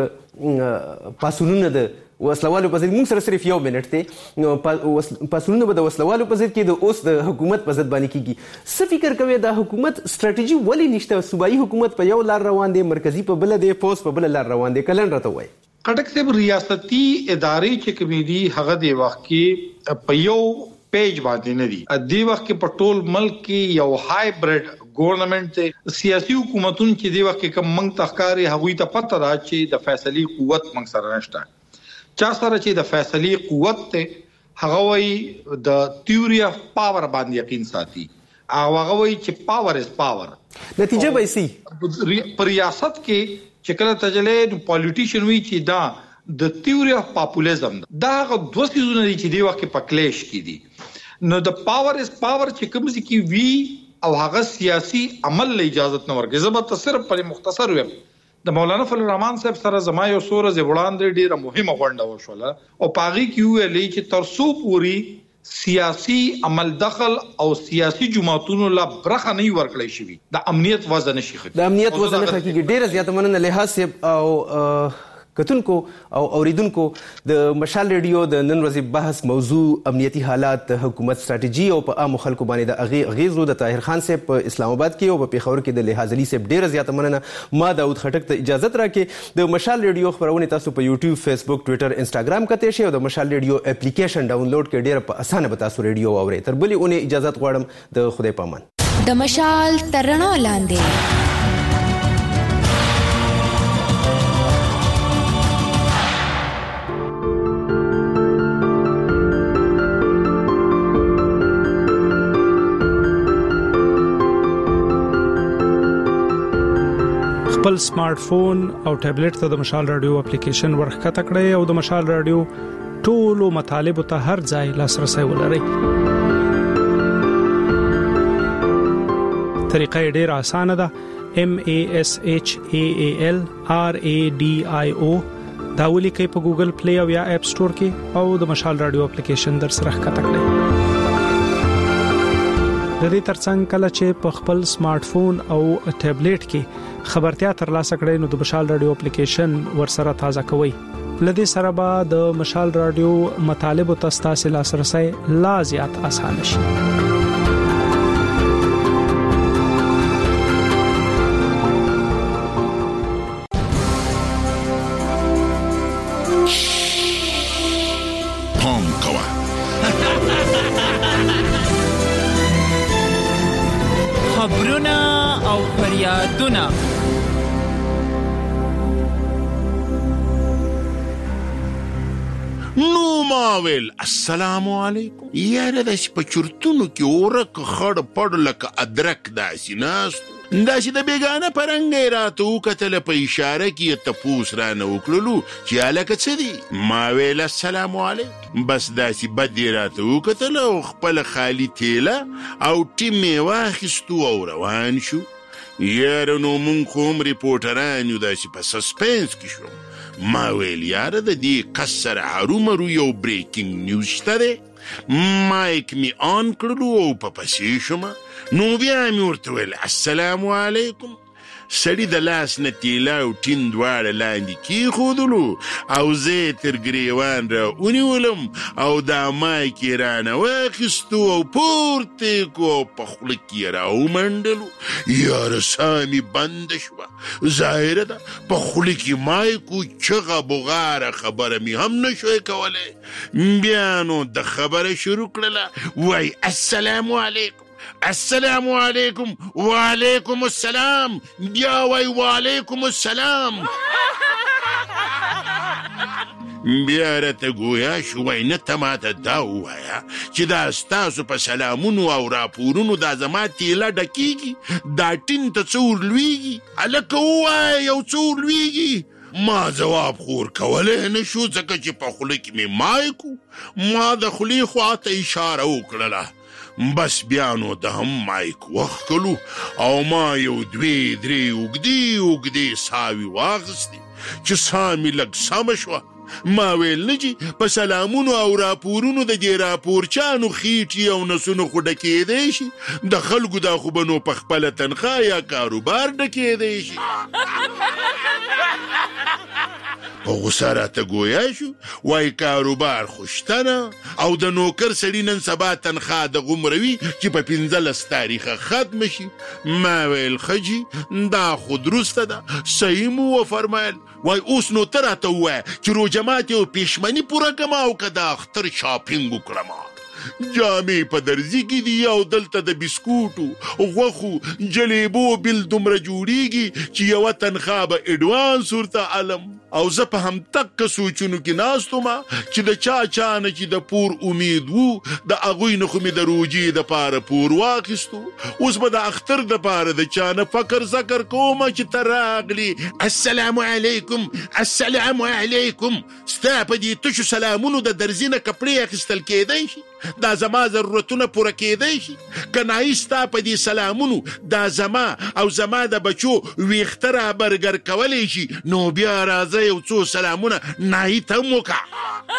به پاسونونه د وسلوالو په ضد، موږ سره صرف یو منټ دی، پاسونونه به د وسلوالو په ضد کې د اوس د حکومت په ضد باندې کېږي. څه فکر کوئ دا حکومت سټراټیجي ولې نشته؟ صوبایي حکومت په یو لار روان دی، مرکزي په بله دی، پوس په بله لار روان دی. کلن راته ووایي. خټک صاحب ریاستي ادارې چې کومې دي هغه د وخت کې په یو پیج باندې نه دي. د وخت کې په ټول ملک کې یو هایبرډ ګورنمنت ته سیاسي حکومتونه چې دی وخت کې کوم منګ تخکاری هغوی ته پته ده چې د فیصلې قوت منګ سره نشته. چا سره چې د فیصلې قوت ته هغه وایي د تیوري اف پاور باندې یقین ساتي، او هغه وایي چې پاور از پاور. نتیجه به سي په ریاست کې چې کله تجلې نو پالیټیشن وی چې دا د تیوري اف پاپولیزم دا هغه دوه څیزونه دي چې دی وخت کې پکلیش کې دي. نو د پاور از پاور چې کوم ځکه کې وی او هغه سیاسي عمل له اجازه نه ورکړي. زه به صرف پر مختصر ویم د مولانا فضل الرحمن صاحب سره زما یو څو ورځې وړاندې ډیره مهمه غونډه وشوله او په هغې کې وویلې چې تر څو پورې سیاسي عمل دخل او سیاسي جماعتونو لا برخه نه ورکړی شوي د امنیت وضع نشي ښه د امنیت وضع نه ښه کېږي. ډیره زیاته مننه لحاظ صاحب او کتونکو او اوریدونکو. د مشال ریډیو د نن ورځې بحث موضوع امنیتي حالات، حکومت سټراټیجي او په عامو خلکو باندې د هغې اغیزو د طاهر خان صاحب په اسلام آباد کې او په پېښور کې د لحاظ علي صاحب. ډیره زیاته مننه. ما داود خټک ته اجازت راکړئ. د مشال ریډیو خپرونې تاسو په یوټیوب، فیسبوک، ټویټر، انسټاګرام کتلی شئ او د مشال ریډیو اپلیکیشن ډاونلوډ کړئ. ډیره په اسانه به تاسو ریډیو واورئ. تر بلې اونۍ اجازت غواړم. د خدای په امان. د مشال تر رڼا لاندې. خپل سمارټ فون او ټابلیټ ته د مشال رادیو اپلیکیشن ورښکته کړئ او د مشال رادیو ټولو مطالبو ته هر ځای لاسرسي ولرئ. طریقه یې ډېره اسانه ده. M A S H A A L R A D I O دا ولیکئ په ګوګل پلی او یا اپ سٹور کې او د مشال رادیو اپلیکیشن در سره ښکته کړئ. د دې ترڅنګ کله چې په خپل سمارټ فون او ټابلیټ کې خبرتیا ترلاسه کړئ نو د مشال رادیو اپلیکیشن ورسره تازه کوئ. لدې سره به د مشال رادیو مطالبو ته ستاسو لاسرسي لا زیات اسانه شي. پام کوه خبرونه او فریادونه نو ماویل السلام علیکم. یاره د شپه چرتونو کې ورک خړ پړ لکه ادرک داسې ناستو داسې د بیګانه پرنګی راته وکتله په اشاره کې یې تپوس رانه وکړلو چې هلکه څه دي؟ ما ویل السلام علیکم. بس داسې بد یې راته وکتله او خپله خالي تیله او ټیم یې واخیستو او روان شو. یاره نو مونږ خو هم ریپورټران یو داسې په سسپنس کې شوم. ما ویل یاره د دې کس سره هرومرو یو بریکینګ نیوز شته دی. مایک می آن کړلو او په پسې شومه. نو بیا مې ورته ویل السلام علیکم. سړي د لاس نه تیله او ټین دواړه لاندې کېښودلو او زه یې تر ګریوان را ونیولم او دا مایک یې رانه واخیستو او پورته یې کړو او په خوله کې یې راومنډلو. یاره ساه مې بنده شوه. ظاهره ده په خوله کې مایک و، چغه بغاره خبره مې هم نه شوی کولی. بیا نو د خبره شروع کړله، وای السلام علیکم السلام علیکم وعلیکم السلام، بیا وای وعلیکم السلام. بیا راته ګویا شو، وای نه ته ماته دا ووایه چې دا ستاسو په سلامونو او راپورونو دا زما تیله ډکېږي، دا ټین ته څه ورلوېږي؟ هلکه ووایه یو څه ورلوېږي؟ ما جواب خو ورکولی نه شو ځکه چې په خوله کې مې مایک و. ما د خولې خواته اشاره وکړله. بس بیا نو د هم مایک وښکلو او ما یو دوې درې اوږدې اوږدې ساوې واخیستې چې ساه مې لږ سمه شوه. ما ویل نه جي په سلامونو او راپورونو د دې راپورچانو خېټې او نسونو خو ډکېدی شي، د خلکو دا خو به نو په خپله تنخواه یا کاروبار ډکېدی شي. په غوسه راته ګویا شو، وای کاروبار خو شته نه او د نوکر سړي نن سبا تنخواه دغومره وي چې په پنځلس تاریخه ختمه شي. ما ویل ښه جي دا خو درسته ده، صحیح مو وفرمایل. وای اوس نو ته راته ووایه چې روژه ماتې او پېشمني پوره کړم او که د اختر شاپینګ وکړم. جامې په درزي کې دي او دلته د بسکوټو غوښو جلیبو بل دومره جوړیږي چې یوه تنخواه به اډوانس ورته علم. او زه په همدغه سوچونو کې ناست وم چې د چا چا نه چې د پور امید وو د هغوی نه خو مې د روجې دپاره پور واخیستو. اوس به د اختر دپاره د چا نه فکر ذکر کومه چې ته راغلي السلام علیکم السلام علیکم. ستا په دې تشو سلامونو د درزي نه کپړې اخیستل کېدی شي؟ دا زما ضرورتونه پوره کېدی شي؟ که نایي ستا په دې سلامونو دا زما او زما د بچو ویښته را برګر کولی شي، نو بیا راځه یو څو سلامونه نایي ته هم وکړه.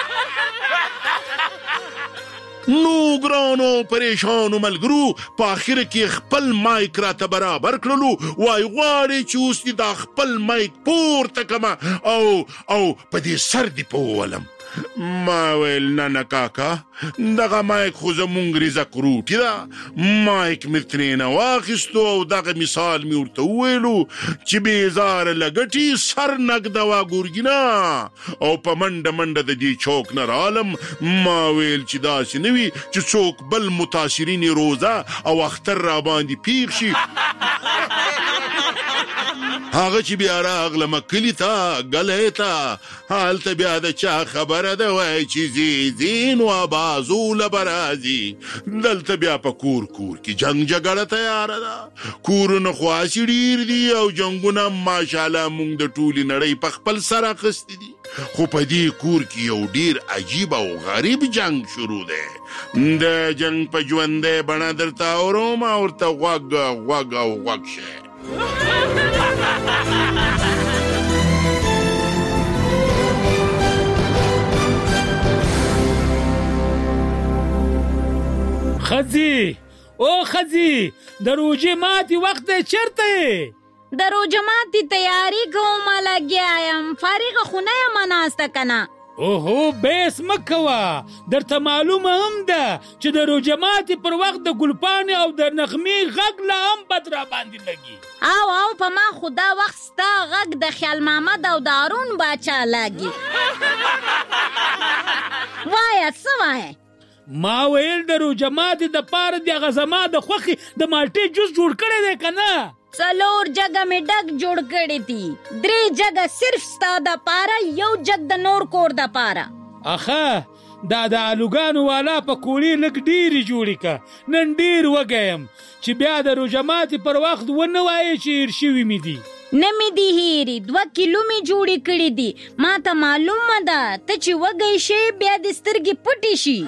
نو ګرانو پریشانو ملګرو په آخر کې خپل مایک راته برابر کړلو. وای غواړې چې اوس دې دا خپل مایک پورته کړمه او او په دې سر دې په وولم. ما ویل نه نه کاکا دغه مایک خو زمونږ ریزه کروټي ده. مایک مې ترېنه واخیستو او دغه مثال مې ورته وویلو چې بېزاره لګټي سر نږده وا ګورګینه او په منډه منډه د دې چوک نه رالم. ما ویل چې داسې نه وي چې څوک بل متاثرین روزه او اختر را باندې پیښ شي. هغه چې بیا راغلمه کلي ته ګلی ته هلته بیا د چا خبره ده وای چې ځي ځي نو آبازو له به راځي. دلته بیا په کور کور کې جنګ جګړه تیاره ده. کورونه خو هسې ډېر دي او جنګونه ماشاءالله موږ د ټولې نړۍ په خپل سر اخیستي دي. خو په دې کور کې یو ډېر عجیب او غریب جنګ شروع دی. د جنګ په ژوندی بڼه درته اورم او ورته غوږ غوږ او غوږ شئ. خزي او خزي د روژې ماتې وخت دی چېرته یې؟ د روژه ماتې تیاري کومه لګیا یم، فارغه خو نه یم ناسته که نه. اوهو بیس مه کوه، درته معلومه هم ده چې د روژه ماتې پر وخت د ګلپاڼې او د نغمې غږ لا هم بد را باندې لګي. او او په ما خو دا وخت ستا غږ د خیال محمد او د هارون باچا لګي. وایه څه وایې؟ ما ویل د روژه ماتې دپاره د هغه زما د خوښې د مالټې جوس جوړ کړی دی که نه؟ څلور جګه مې ډک جوړ کړي دي، درې جګه صرف ستا دپاره، یو جګ د نور کور دپاره. اخه دا د الوګانو والا پکوړې لږ ډېرې جوړې که، نن ډېر وږی یم چې بیا د روژه ماتې پر وخت ونه وایې چې هېر شوي مې دي. نه مې دي هېرې، دوه کیلو مې جوړې کړي دي. ما ته معلومه ده ته چې وږی شي بیا دې سترګې پټې شي.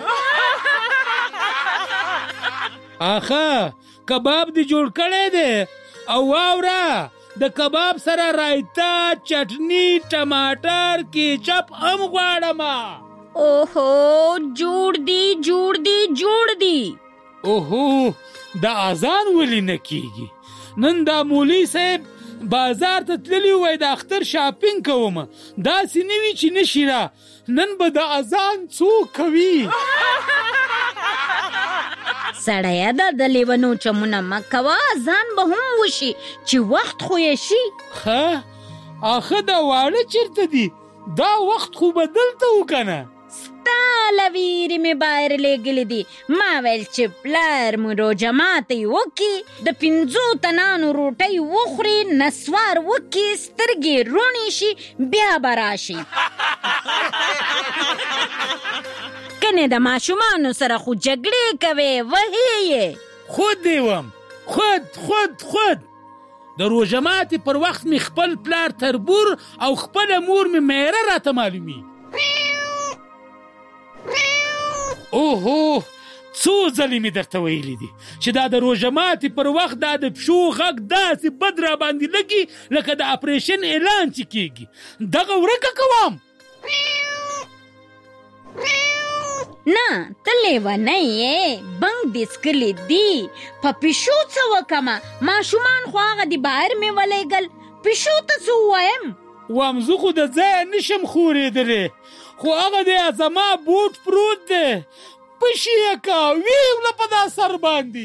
اخه کباب دې جوړ کړی دی او واوره د کباب سره رایتا، چټني، ټماټر، کیچپ هم غواړم. اوهو جوړ دی جوړ دی جوړ دی. اوهو دا اذان ولې نه کیږي؟ نن دا مولوي صاحب بازار ته تللی وای د اختر شاپینګ کوم، داسې نه وي چې نشي را. نن به د اذان څوک کوي؟ سړیه دا د لیونو چمونه مه کوه، اذان به هم وشي چې وخت خو یې شي. ښه اخه دا واړه چېرته دي؟ دا وخت خو به دلته وکنه. ستا له ویرې مې بهر لېږلي دي. ما ویل چې پلار مو روژه ماتې وکړي، د پنځو تنانو روټۍ وخوري، نسوار وکړي، سترګې روڼې شي، بیا به راشي. کنې د ماشومانو سره خو جګړې کوې، وهې یې. خود دې وم، خود خود خود د روژه ماتې پر وخت مې خپل پلار تربور او خپله مور مې میره راته معلومي. اوهو څو ځلې مې درته ویلي دي چې دا د روژه ماتې پر وخت دا د پښو غږ داسې بد را باندې لګي لکه د اپریشن اعلان چې کېږي. دغه ورکه کوم. نه ته لیونی یې، بنګ دې څکلي دي. په پیشو څه وکمه؟ ماشومان خو هغه دې بهر مې ولیږل، پیشو ته څه ووایم؟ وایم زه خو د ځایه نشم خورېدلی، خو هغه دی زما بوټ پروت دی، پشي یې که ویې وله په دا سر باندې.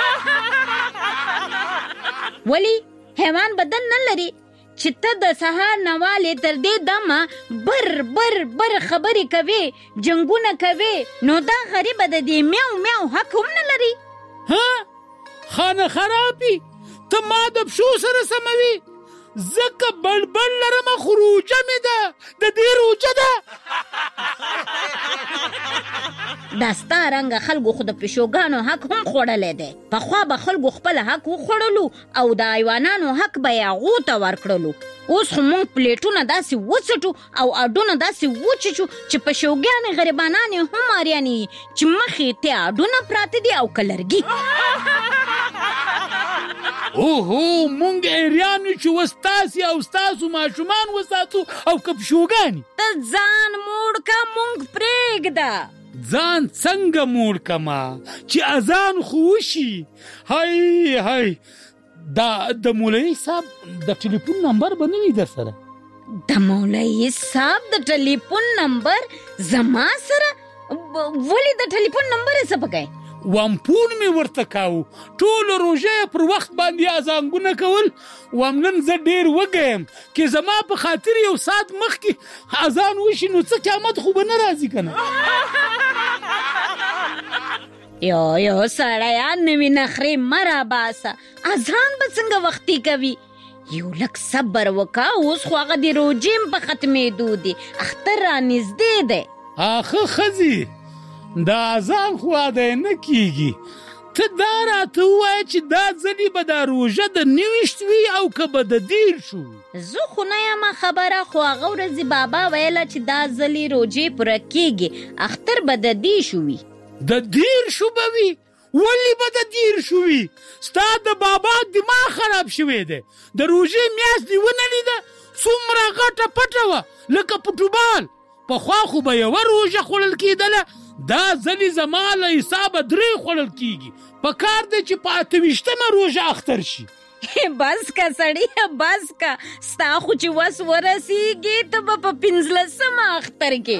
ولی حیوان بدن نه لري چې ته د سهار نه والې تر دې دمه بر بر بر خبرې کوې، جنګونه کوې، نو دا غریبه د دې میو میو حق هم نه لري. ها خانه خرابي ته ما د پښو سره سموي، زکه بلبل لرمه خو روجه مې ده، د دې روجه ده. دا ستا رنګه خلکو خو د پیشوګانو حق هم خوړلی دی. پخوا به خلکو خپل حق وخوړلو او د حیوانانو حق به یې هغو ته ورکړلو. اوس خو موږ پلیټونه داسې وڅټو او اډونه داسې وچچو چې پیشوګانې غریبانانې هم اریانې چې مخې ته اډونه پراته دي او کلرګي. اوهو مونږ ایریانو چې وستاسي او ستاسو ماشومان وساتو او که پیشوګانې. ته ځان موړ که مونږ پرېږده. ځان څنګه موړ کما چې اذان خو وشي؟ هی هی دا د مولوي صاحب د ټلیفون نمبر به نه وي در سره؟ د مولوي صاحب د ټلیفون نمبر زما سره؟ ولې د ټلیفون نمبر یې څه پکې؟ وامپون مې ورته کاوه، ټوله روژه یې پر وخت باندې اذانګونه کول. وام نن زه ډېر وږی یم، که زما په خاطر یو ساعت مخکې اذان وشي نو څه قیامت خو به نه راځي که نه. یو یو سړیه نوي نخرې مه راباسه، اذان به څنګه وختي کوي؟ یو لږ صبر وکړه، اوس خو هغه د روژې په ختمېدو دي، اختر را نږدې دی. آخه ښځې دا اذان خو ادا نه کیږي. ته دا راته ووایه چې دا ځلې به دا روژه د نویشت وي او که به د دیر شو؟ زه خو نه یم خبره، خو هغه ورځې بابا ویله چې دا ځلې روژې پوره کیږي، اختر به د دې شو وي. د دیر شو به وي؟ ولې به د دیر شو وي؟ ستا د بابا دماغ خراب شوی دی. د روژې میاشت دې ونه لیده څومره غټه پټه وه لکه فوټبال. پخوا خو به یوه روژه خوړل کېدله، دا ځلې زما له حسابه درې خوړل کېږي. په کار دی چې په اته ویشتمه روژه اختر شي. بس که سړی بس که، ستا خو چې وس ورسېږي ته به په پنځلسمه اختر کې.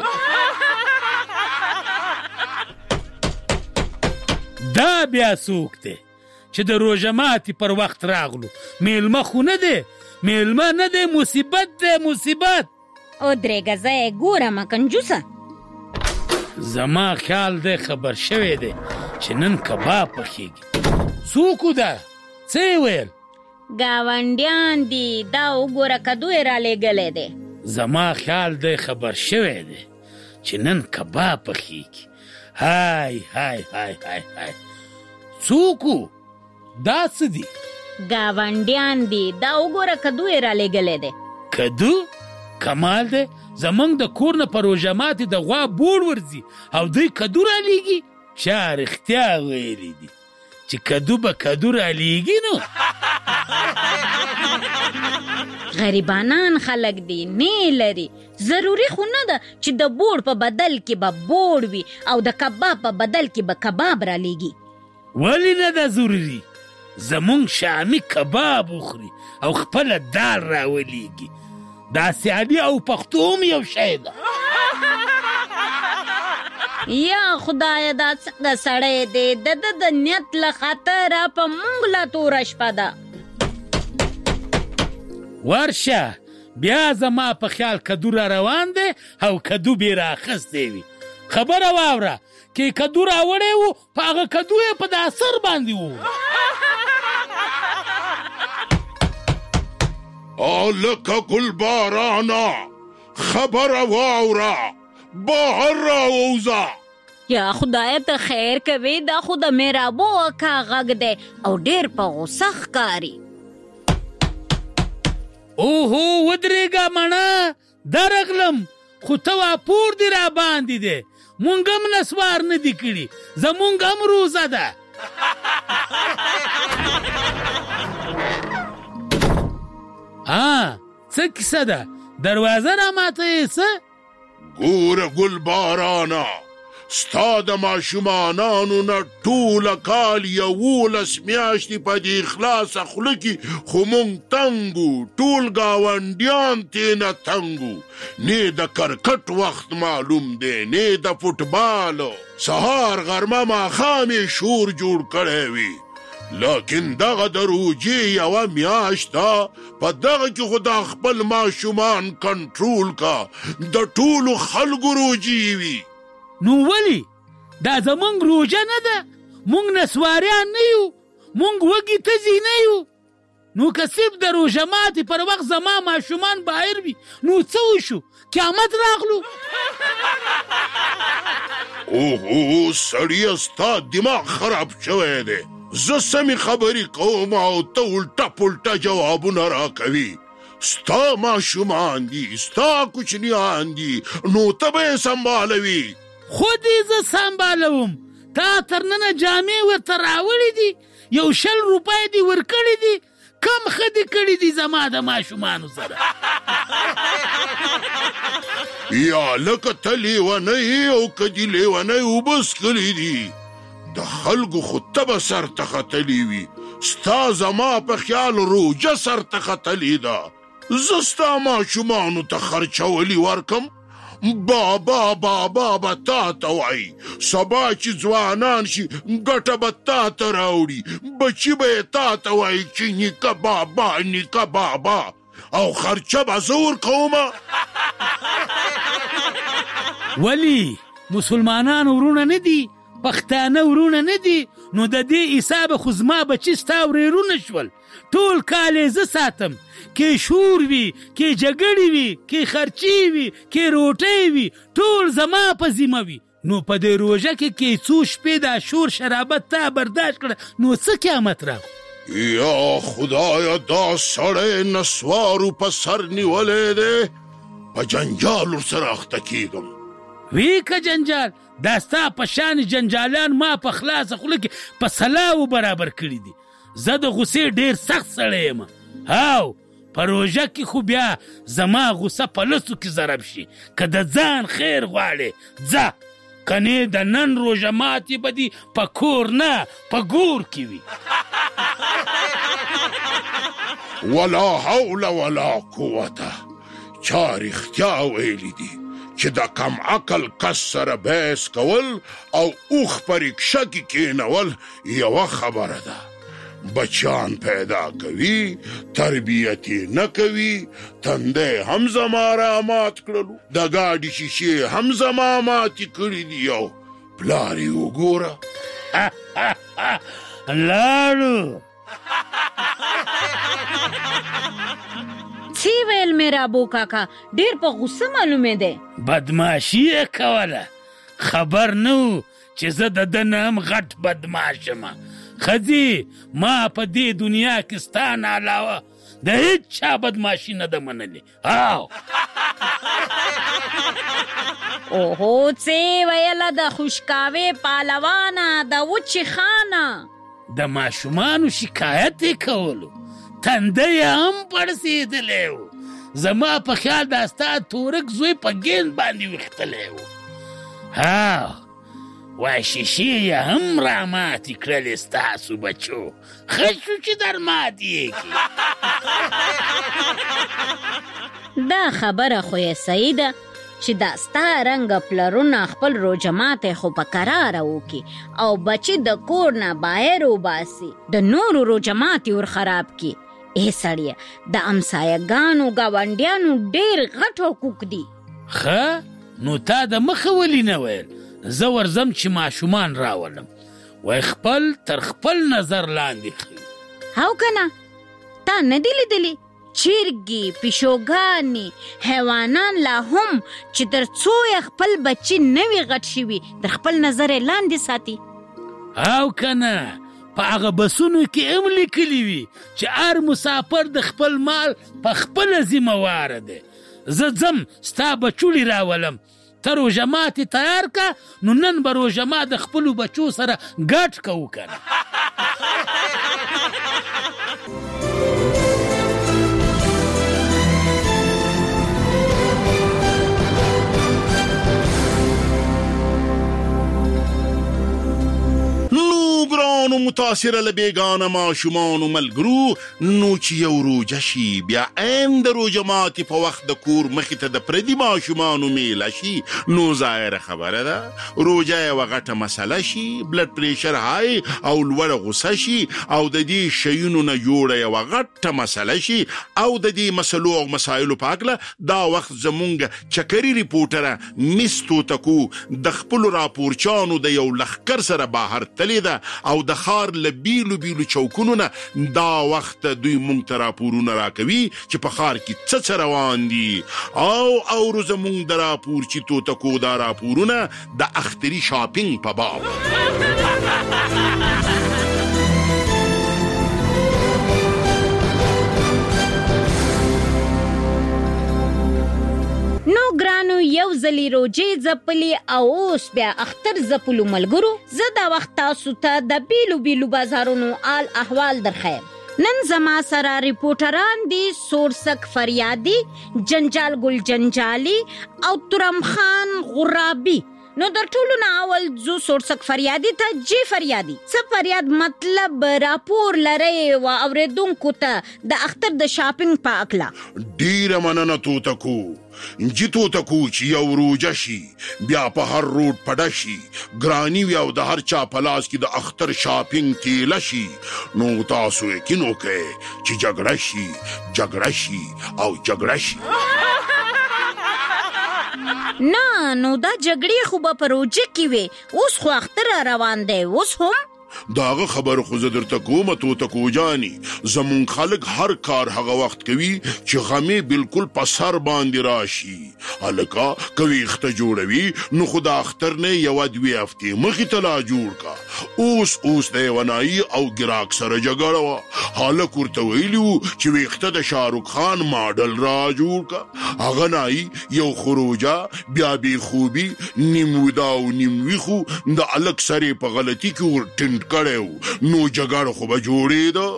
دا بیا څوک دی چې د روژه ماتې پر وخت راغلو؟ میلمه خو نه دی، میلمه نه دی، مصیبت دی مصیبت. او درېږه زه یې ګورم کنجوسه. زما خیال دی خبر شوی دی چې نن کباب پخېږي. څوک ده؟ څه یې ویل؟ ګاونډیان دي، دا وګوره کدو یې رالیږلی دی. زما خیال دی خبر شوی دی چې نن کباب پخېږي. های های های های های څوک دا څه دي؟ ګاونډیان دي، دا وګوره کدو یې رالیږلی دی. کدو؟ کمال دی، زمونږ د کور نه په روژه ماتې د غوا بوړ ورځي او دوی کدو رالیږي. چا رښتیا ویلي دي، چې کدو به کدو را لیږي نو غریبانان خلک دي نه لري ضروري خو نه ده چې د بوړ په بدل کې به بوړ وي او د کباب په بدل کې به کباب را لیږي ولې نه ده ضروري زمونږ شامي کباب وخوري او خپله دال راولیږي دا سیالي او پښتو هم یو شی ده یا خدایه دا څنګه سړی دی د ده د نیت له خاطره په موږ لا توره شپه ده ورشه بیا زما په خیال کدو را روان دی او کدو بې رااخیستی وي خبره واوره کې کدو راوړی و په هغه کدو یې په دا سر باندې و لکه ګل بارانا خبره واوره بهر راووځه یا خدای ته خیر کوي دا خو د میرابو اکا غږ دی او ډېر په غوسه ښکاري اوهو ودرېږه مڼه درغلم خو ته واپور دې را باندې دی مونږ هم نسوار نه دي کړي زمونږ هم روزه ده ها څه کیسه ده دروازه را ماته یې څه ګوره ګل بارانا ستا د ماشومانانو نه ټوله کال یولس میاشتې په دې خلاصه خوله کې خو مونږ تنګ وو ټول ګاونډیان تېنه تنګ وو نه د کرکټ وخت معلوم دی نه د فوټبالو سهار غرمه ماښام یې شور جوړ کړی وي لیکن دغه د روجې یوه میاشت ده په دغه کې خو دا خپل ماشومان کنټرول کا د ټولو خلکو روجې وي نو ولی دا زمونږ روژه نه ده مونږ نسواریان نه یو مونږ وږي تږي نه یو نو که صرف د روژه ماتې پر وخت زما ماشومان بهر وي نو څه وشو قیامت راغلو اوهو سړیه ستا دماغ خراب شوی دی زه سمې خبرې کوم او ته الټه پلټه جوابونه راکوي ستا ماشومان دي ستا کوچنیان دي نو ته به یې سنبالوي خود یې زه سنبالوم تا تر ننه جامې ورته راوړې دي یو شل روپۍ دي ورکړي دي کم ښه دي کړي دي زما د ماشومانو سره یا لکه ته لیونی او که دي لیونی اوبه څښلي دي د خلکو خو ته به سرته ختلي وي ستا زما په خیال روجه سرته ختلې ده زه ستا ماشومانو ته خرچولي ورکم بابا بابا به تا ته وایي سبا چې ځوانان شي ګټه به تا ته راوړي بچي به یې تا ته وایي چې نیکه بابا نیکه بابا او خرچه به زه ورکومه ولی مسلمانان ورونه نه دي پښتانه ورونه نه دي نو د دې حسابه خو زما بچي ستا ورېرونه شول ټول کال یې زه ساتم کې شور وي کې جګړې وي کې خرچې وي کې روټۍ وي ټول زما په ذمه وي نو په دې روژه کې کې څو شپې دا شور شرابت تا برداشت کړه نو څه قیامت راغو یا خدایا دا سړی نسوارو په سر نیولی دی په جنجال ورسره اخته کېږم وی که جنجال دا ستا په شان جنجالان ما په خلاصه خوله کې په سلاو برابر کړي دي زه د غصې ډېر سخت سړی یم هاو په روژه کې خو بیا زما غصه په لسو کې ضرب شي که د ځان خیر غواړې ځه کنې د نن روژه ماتې به دي په کور نه په ګور کې وي ولا حول ولا قوته چا رښتیا ویلي دي چې د کم عقل کس سره بحث کول او اوښ په رکشه کې کېنول یوه خبره ده بچان پیدا کوي تربیت یې نه کوي تندی هم زما را مات کړلو د ګاډي شیشې هم زما ماتې کړي دي او پلار یې وګوره لاړو څه ویل میرا ابو کاکا ډېر په غصه معلومې دی بدماشي یې کوله خبر نه و چې زه د ده نه هم غټ بدماش یم ښځې ما په دې دنیا کې ستا نه علاوه د هېڅ چا بدماشي نه ده منلې او اوهو څه ویله د خوشکاوې پهلوانه د وچې خانه د ماشومانو شکایت یې کولو، تنده یې هم پړسېدلی و. زما په خیال دا ستا تورک زوی په ګیند باندې ویښتلی و. ها وای شیشې یې هم راماتې کړلې ستاسو بچو، ښه شو چې در ماتې یې کړي. دا خبره خو یې صحیح ده چې دا ستا رنګه پلرونه خپل روژه ماتی خو په کراره وکړي او بچي د کور نه بهر وباسي، د نورو روژه ماتي ور خراب کړي. ای سړیه د امسایهګانو ګاونډیانو ډېر غټ حقوق دي. ښه نو تا د مخه ولې نه ویل؟ زه ورځم چې ماشومان راولم، وای خپل تر خپل نظر لاندې کړي. هاو که نه تا نه دي لیدلي چرګې، پیشوګانې، حیوانان لا هم چې تر څو یې خپل بچي نه وي غټ شوي تر خپل نظر یې لاندې ساتي. هاو که نه په هغه بسونو کې هم لیکلي وي چې هر مسافر د خپل مال په خپله ذمهواره دی. زه ځم ستا بچوړي راولم، ته روژه ماتې تیار که، نو نن به روژه ما د خپلو بچو سره ګډ کوو که نه. ګرانو متاثره له بېګانه ماشومانو ملګرو، نو چې یو روژه شي بیا عین د روژه ماتې په وخت د کور مخې ته د پردي ماشومانو میله شي، نو ظاهره خبره ده روژه یوه غټه مسله شي، بلډ پریشر های او لوړه غوسه شي او د دې شیونو نه جوړه یوه غټه مسله شي. او د دې مسلو او مسایلو په هکله دا وخت زمونږ چکري ریپورټره مس توتکو د خپلو راپورچانو د یو لښکر سره بهر تلې ده او د ښار له بیلو بیلو چوکونو نه دا وخت دوی مونږ ته راپورونه راکوي چې په ښار کې څه څه روان دي. او اورو زمونږ د راپورچي توتکو دا راپورونه د اختري شاپینګ په باب. نو ګرانو یو ځلې روژې ځپلې او اوس بیا اختر ځپلو ملګرو، زه دا وخت تاسو ته د بیلو بیلو بازارونو آل احوال درخیم. نن زما سره ریپورټران دي سورسک فریادي، جنجال ګل جنجالي او ترم خان غرابي. نو در ټولو نه اول زو سورسک فریادي ته. جی فریادي څه فریاد مطلب راپور لرئ و اورېدونکو ته د اختر د شاپینګ په هکله؟ ډېره مننه توتکو. جی توتکو چې یو روژه شي بیا په هر روډ پډه شي، ګراني وي او د هر چا په لاس کې د اختر شاپینګ تیله شي، نو تاسو یقین وکئ چې جګړه شي جګړه شي او جګړه شي. نه نو دا جګړې خو به په روژه کې وي، اوس خو اختر روان دی. اوس هم داغه خبر خو زه درته کومه توتکو جاني، زمونږ خلک هر کار هغه وخت کوي چې غمې بالکل په سر باندې راشي. هلکه که ویښته جوړوي نو خو د اختر نه یوه دوې هفتې مخې ته لا جوړ که. اوس اوس د یوه نایي او ګراک سره جګړه وه، هلک ورته ویلي وو چې ویښته د شاهرخ خان ماډل را جوړ که. هغه نایي یو خو روژه بیا بې خوبي نیم ویده او نیم ویښو د هلک سر یې په غلطي کې ور ټینټ کړی و، نو جګړه خو به جوړېده.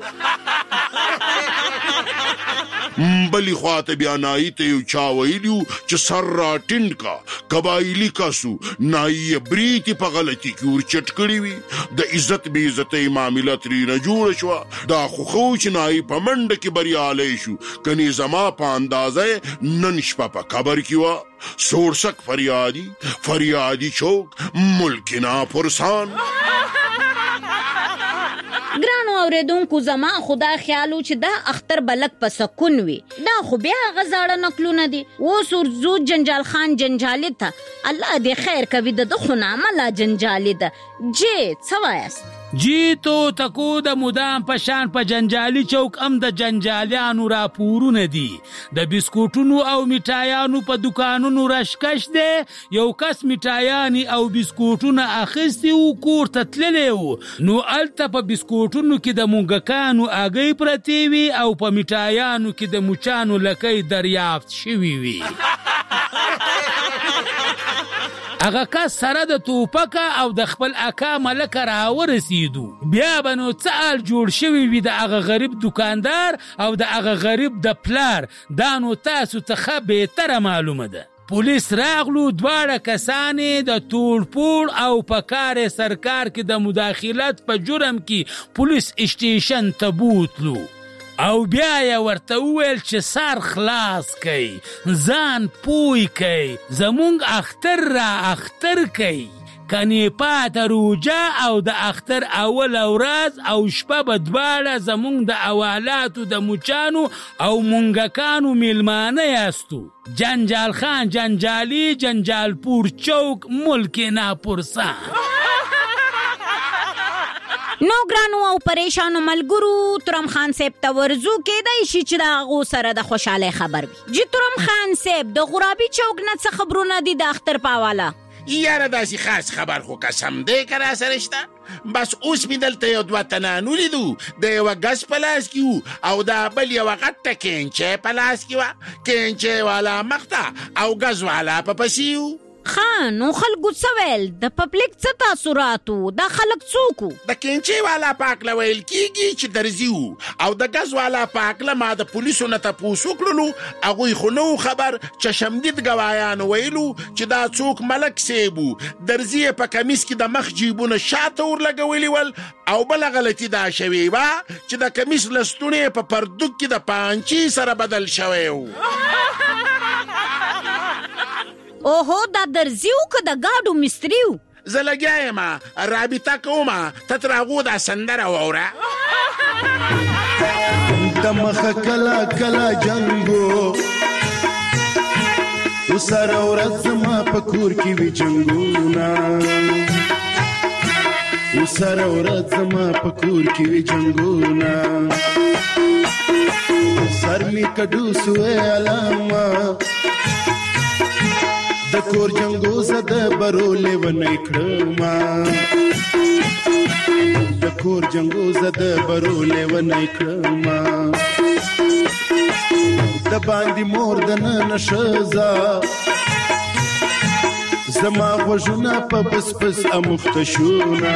بلی خواته بیا نایی ته یو چا ویلیو چې سر را ټینډ کا، قبایلي کسو نایی یې بریتې په غلطي کې ور چټ کړي وي، د عزت بې عزتۍ معامله ترېنه جوړه شوه. دا خو ښه و چې نایی په منډه کې بریالی شو، کنې زما په اندازه نن شپه په قبر کې وه. سورسک فریادي، فریادي چوک، ملکنا پرسان. ګرانو اوریدونکو زما خدا خیالو چې دا اختر بلک په سکون وي. دا خو بیا هغه زاړه نقلونه دي. اوس ورځو جنجال خان جنجالي ته، الله دې خیر کوي، د ده خو نامه لا جنجالي ده. جی څه وایاست؟ جی توتکو د مدام په شان په جنجالي چوک هم د جنجالیانو راپورونه دي. د بسکوټونو او میټایانو په دکانونو رشکش دی. یو کس میټایانې او بسکوټونه اخیستي وو، کور ته تللی وو، نو هلته په بسکوټونو کې د موږکانو اګۍ پرتې وي او په میټایانو کې د مچانو لکۍ دریافت شوي وي. هغه کس سره د توپکه او د خپل اکا ملکه راورسېدو. بیا به نو څه حال جوړ شوی وي د هغه غریب دکاندار او د هغه غریب د پلار. دا نو تاسو ته ښه بهتره معلومه ده. پولیس راغلو، دواړه کسانې د توړپوړ او په کار سرکار کې د مداخلت په جرم کې پولیس اسټیشن ته بوتلو او بیا یې ورته وویل چې سر خلاص کئ، ځان پوی کئ، زمونږ اختر را اختر کئ. کنې پاته روجه او د اختر اول ورځ او شپه به دواړه زمونږ د اوالاتو د مچانو او مونږکانو میلمانه یاستو. جنجال خان جنجالی، جنجال پور چوک، ملک ناپرسان. نو ګرانو او پریشانو ملګرو، تورم خان صاحب ته ورځو کېدای شي چې د هغو سره د خوشحالۍ خبر وي. جی تورم خان صاحب، د غرابي چوک نه څه خبرونه دي د اختر په حواله؟ یاره داسې خاص خبر خو قسم دی که را سره شته. بس اوس مې دلته یو دوه تنان ولیدو، د یوه ګز په لاس کې وو او د بل یوه غټه کینچی په لاس کې وه. کینچی والا مخته او ګز والا په پسې وو. ښه، نو خلکو څه ویل؟ د پبلک څه تاثرات وو؟ دا خلک څوک وو؟ د کینچی والا په هکله ویل کېږي چې درزي وو او د ګز والا په هکله ما د پولیسو نه تپوس وکړلو. هغوی خو نه و خبر، چشمدید ګوایانو ویلو چې دا څوک ملک صیب وو. درزي یې په کمیس کې د مخ جیبونه شاته ورلګولي ول او بله غلطي دا شوې وه چې د کمیس لستوڼې په پردوک کې د پانچې سره بدل شوی و. اوهو، دا درزي و که د ګاډو مستري و؟ زه لګیا یم، رابطه کومه، ته تر هغو دا سندره واوره. د مخه کله کله جنګو وسره ورځ زما په کور کې وي جنګونه، وسره ورځ زما په کور کې وي جنګونه. سر می کډو سوې علامه د کور جنګو زده برولې ونی کړما، د کور جنګو زده برولې ونی کړما. د باندې مور د نن شزا زما غوږونه په پس پس امخته شونه،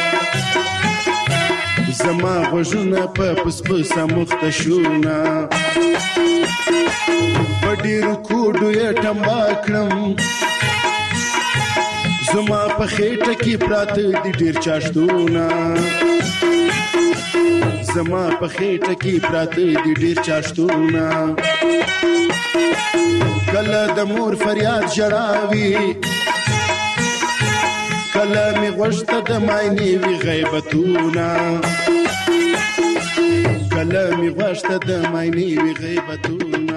زما غوږونه په پس پس امخته شونه. په ډېرو کوډو یې ټمبا کړم، زما په خېټه کې پراته دي ډېر چاشتونه، زما په خېټه کې پراته دي ډېر چاشتونه. کله د مور فریاد ژړاوي، کله مې غوږ ته د ماینې وي غیبتونه، کله مې غوږ ته د ماینې وي غیبتونه.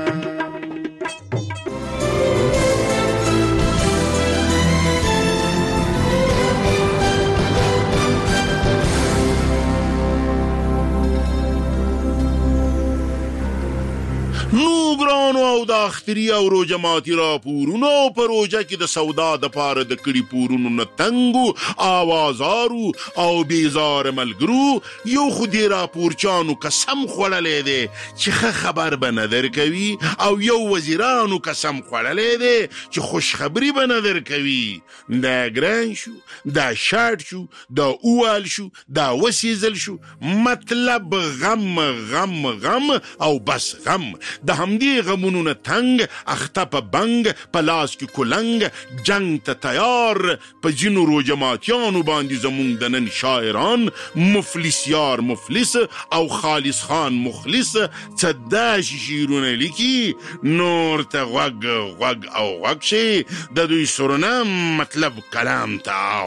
نو ګرانو او د اختري او روژه ماتي راپورونو په روژه کې د سودا د پاره د کړي پورونو نه تنګو آوازارو او بیزار ملګرو یو خو دې راپورچانو قسم خوړلی دی چې ښه خبر به نه درکوي او یو وزیرانو قسم خوړلی دی چې خوشخبري به نه درکوي. دا ګران شو، دا شاټ شو، دا اوال شو، دا وسیزل شو، مطلب غم غم غم او بس غم. د همدې غمونو نه تنګ اخته په بنګ په لاس کې کلنګ جنگ ته تیار په ځینو روژه ماتیانو باندې زمونږ د نن شاعران مفلس یار مفلس او خالص خان مخلص څه داسې شعرونه لیکي نور ته غوږ غوږ او غوږ شي د دوی سرونه مطلب کلام ته آو.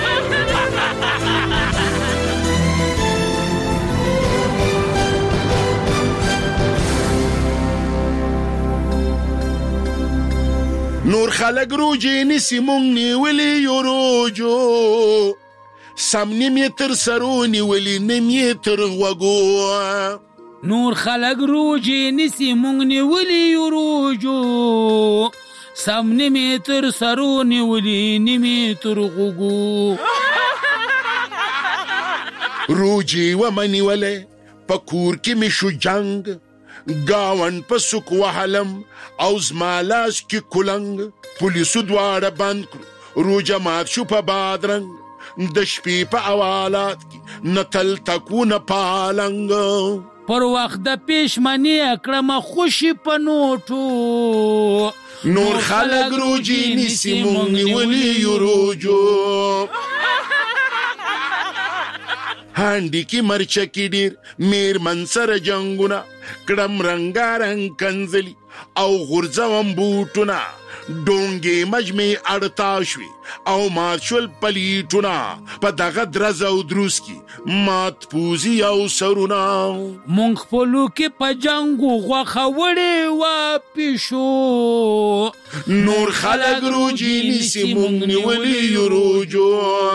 نور خلق روجی نیسی مونگ نیولی یو روجو سم نیمی تر سرو نیولی نیمی تر غوگو. نور خلق روجی نیسی مونگ نیولی یو روجو سم نیمی تر سرو نیولی نیمی تر غوگو. روجی و منی ولی پا کور کی میشو جنگ گاون په سوک وحلم او زما لاس کې کلنګ پولیسو دواړه بند کړو روجه مات شو په بادرنګ د شپې په اوالات کې نتل تکونه پالنګ پر وخت د پېشمني کړم خوشي په نوټو نور خلک روجي نیسي مونږ نیولي یو روجو هانډي کې مرچه کې ډېر میرمن سره جنګونه کړم رنګارنګ کنځلي او غورځوم بوټونه ډونګې مجمې اړتا شوې او مات شول پلیټونه په دغه درز او دروس کې مات پوزي او سرونه مونږ خپلو کې په جنګو غوښه وړې وه پیشو نور خلک روجي نیسي مونږ نیولي یو روجو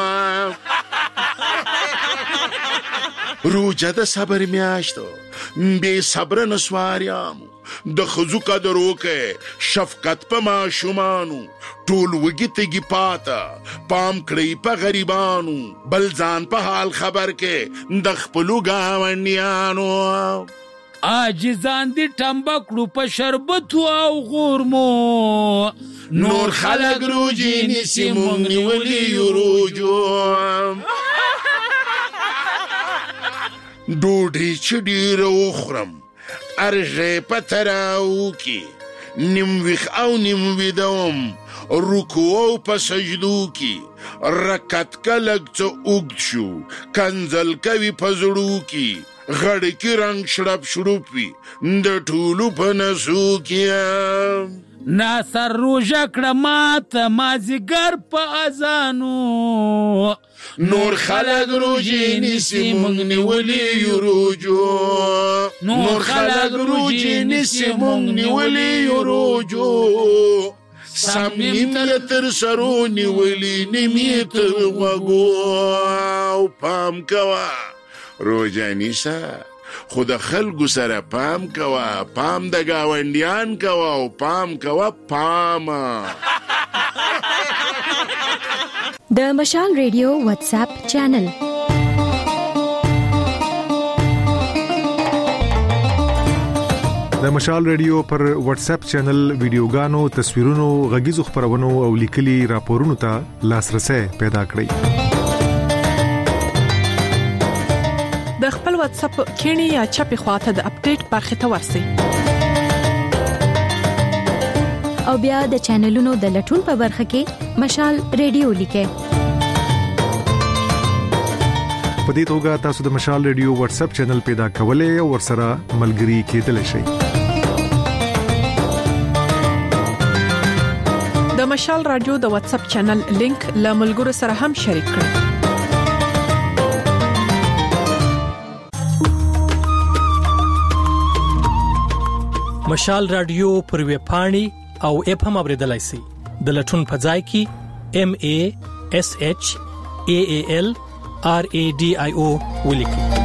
روجه د صبر میاشتو بې صبره نسواریامو د ښځو قدر وکئ شفقت په ماشومانو ټول وږي تږي پاته پام کړئ په غریبانو بل ځان په حال خبر کې د خپلو ګاونډیانو عاجزان دي ټمبه کړو په شربتو او غورمو نور خلک روجي نیسي مونږ نیولي یو روجو ډوډۍ چې ډېره وخورم ارژې په تراو کې نیم ویښ او نیم ویده وم رکوع او په سجدو کې رکعت که لږ څه اوږد شو کنځل کوي په زړو کې غړ کې رنګ شړپ شړوپ وي د ټولو په نسو کې ناصر روژه کړه ماته مازدیګر په اذانو نور خلک روجي نیسي مونږ نیولي یو روجو نور خلک روجي نیسي مونږ نیولي یو روجو سم نیم یې تر سرو نیولي نیم یې تر غوږو او پام کوه روجه نیسه خو د خلکو سره پام کوه پام د ګاونډیان کوه او پام کوه پامه د مشال ریډیو واتس اپ چینل د مشال ریډیو پر واتس اپ چینل ویډیوګانو تصویرونو غږیزو خبرونو او لیکلي راپورونو ته لاسرسي پیدا کړئ د خپل واتس اپ کینی یا چپی خواته د اپډیټ برخه ته ورسئ او بیا د چینلونو د لټون په برخه کې مشال ریډیو لیکئ په دې توګه تاسو د مشال ریډیو واتس اپ چینل پیدا کولای او ورسره ملګري کېدلی شئ د مشال رادیو د واتس اپ چینل لینک له ملګرو سره هم شریک کړئ مشال رادیو پر ویب پاڼې او اپ هم اوریدلای شئ د لټون په ځای کې ام ای اس ایچ ای ای ال آر ای ډي آی او ولیکئ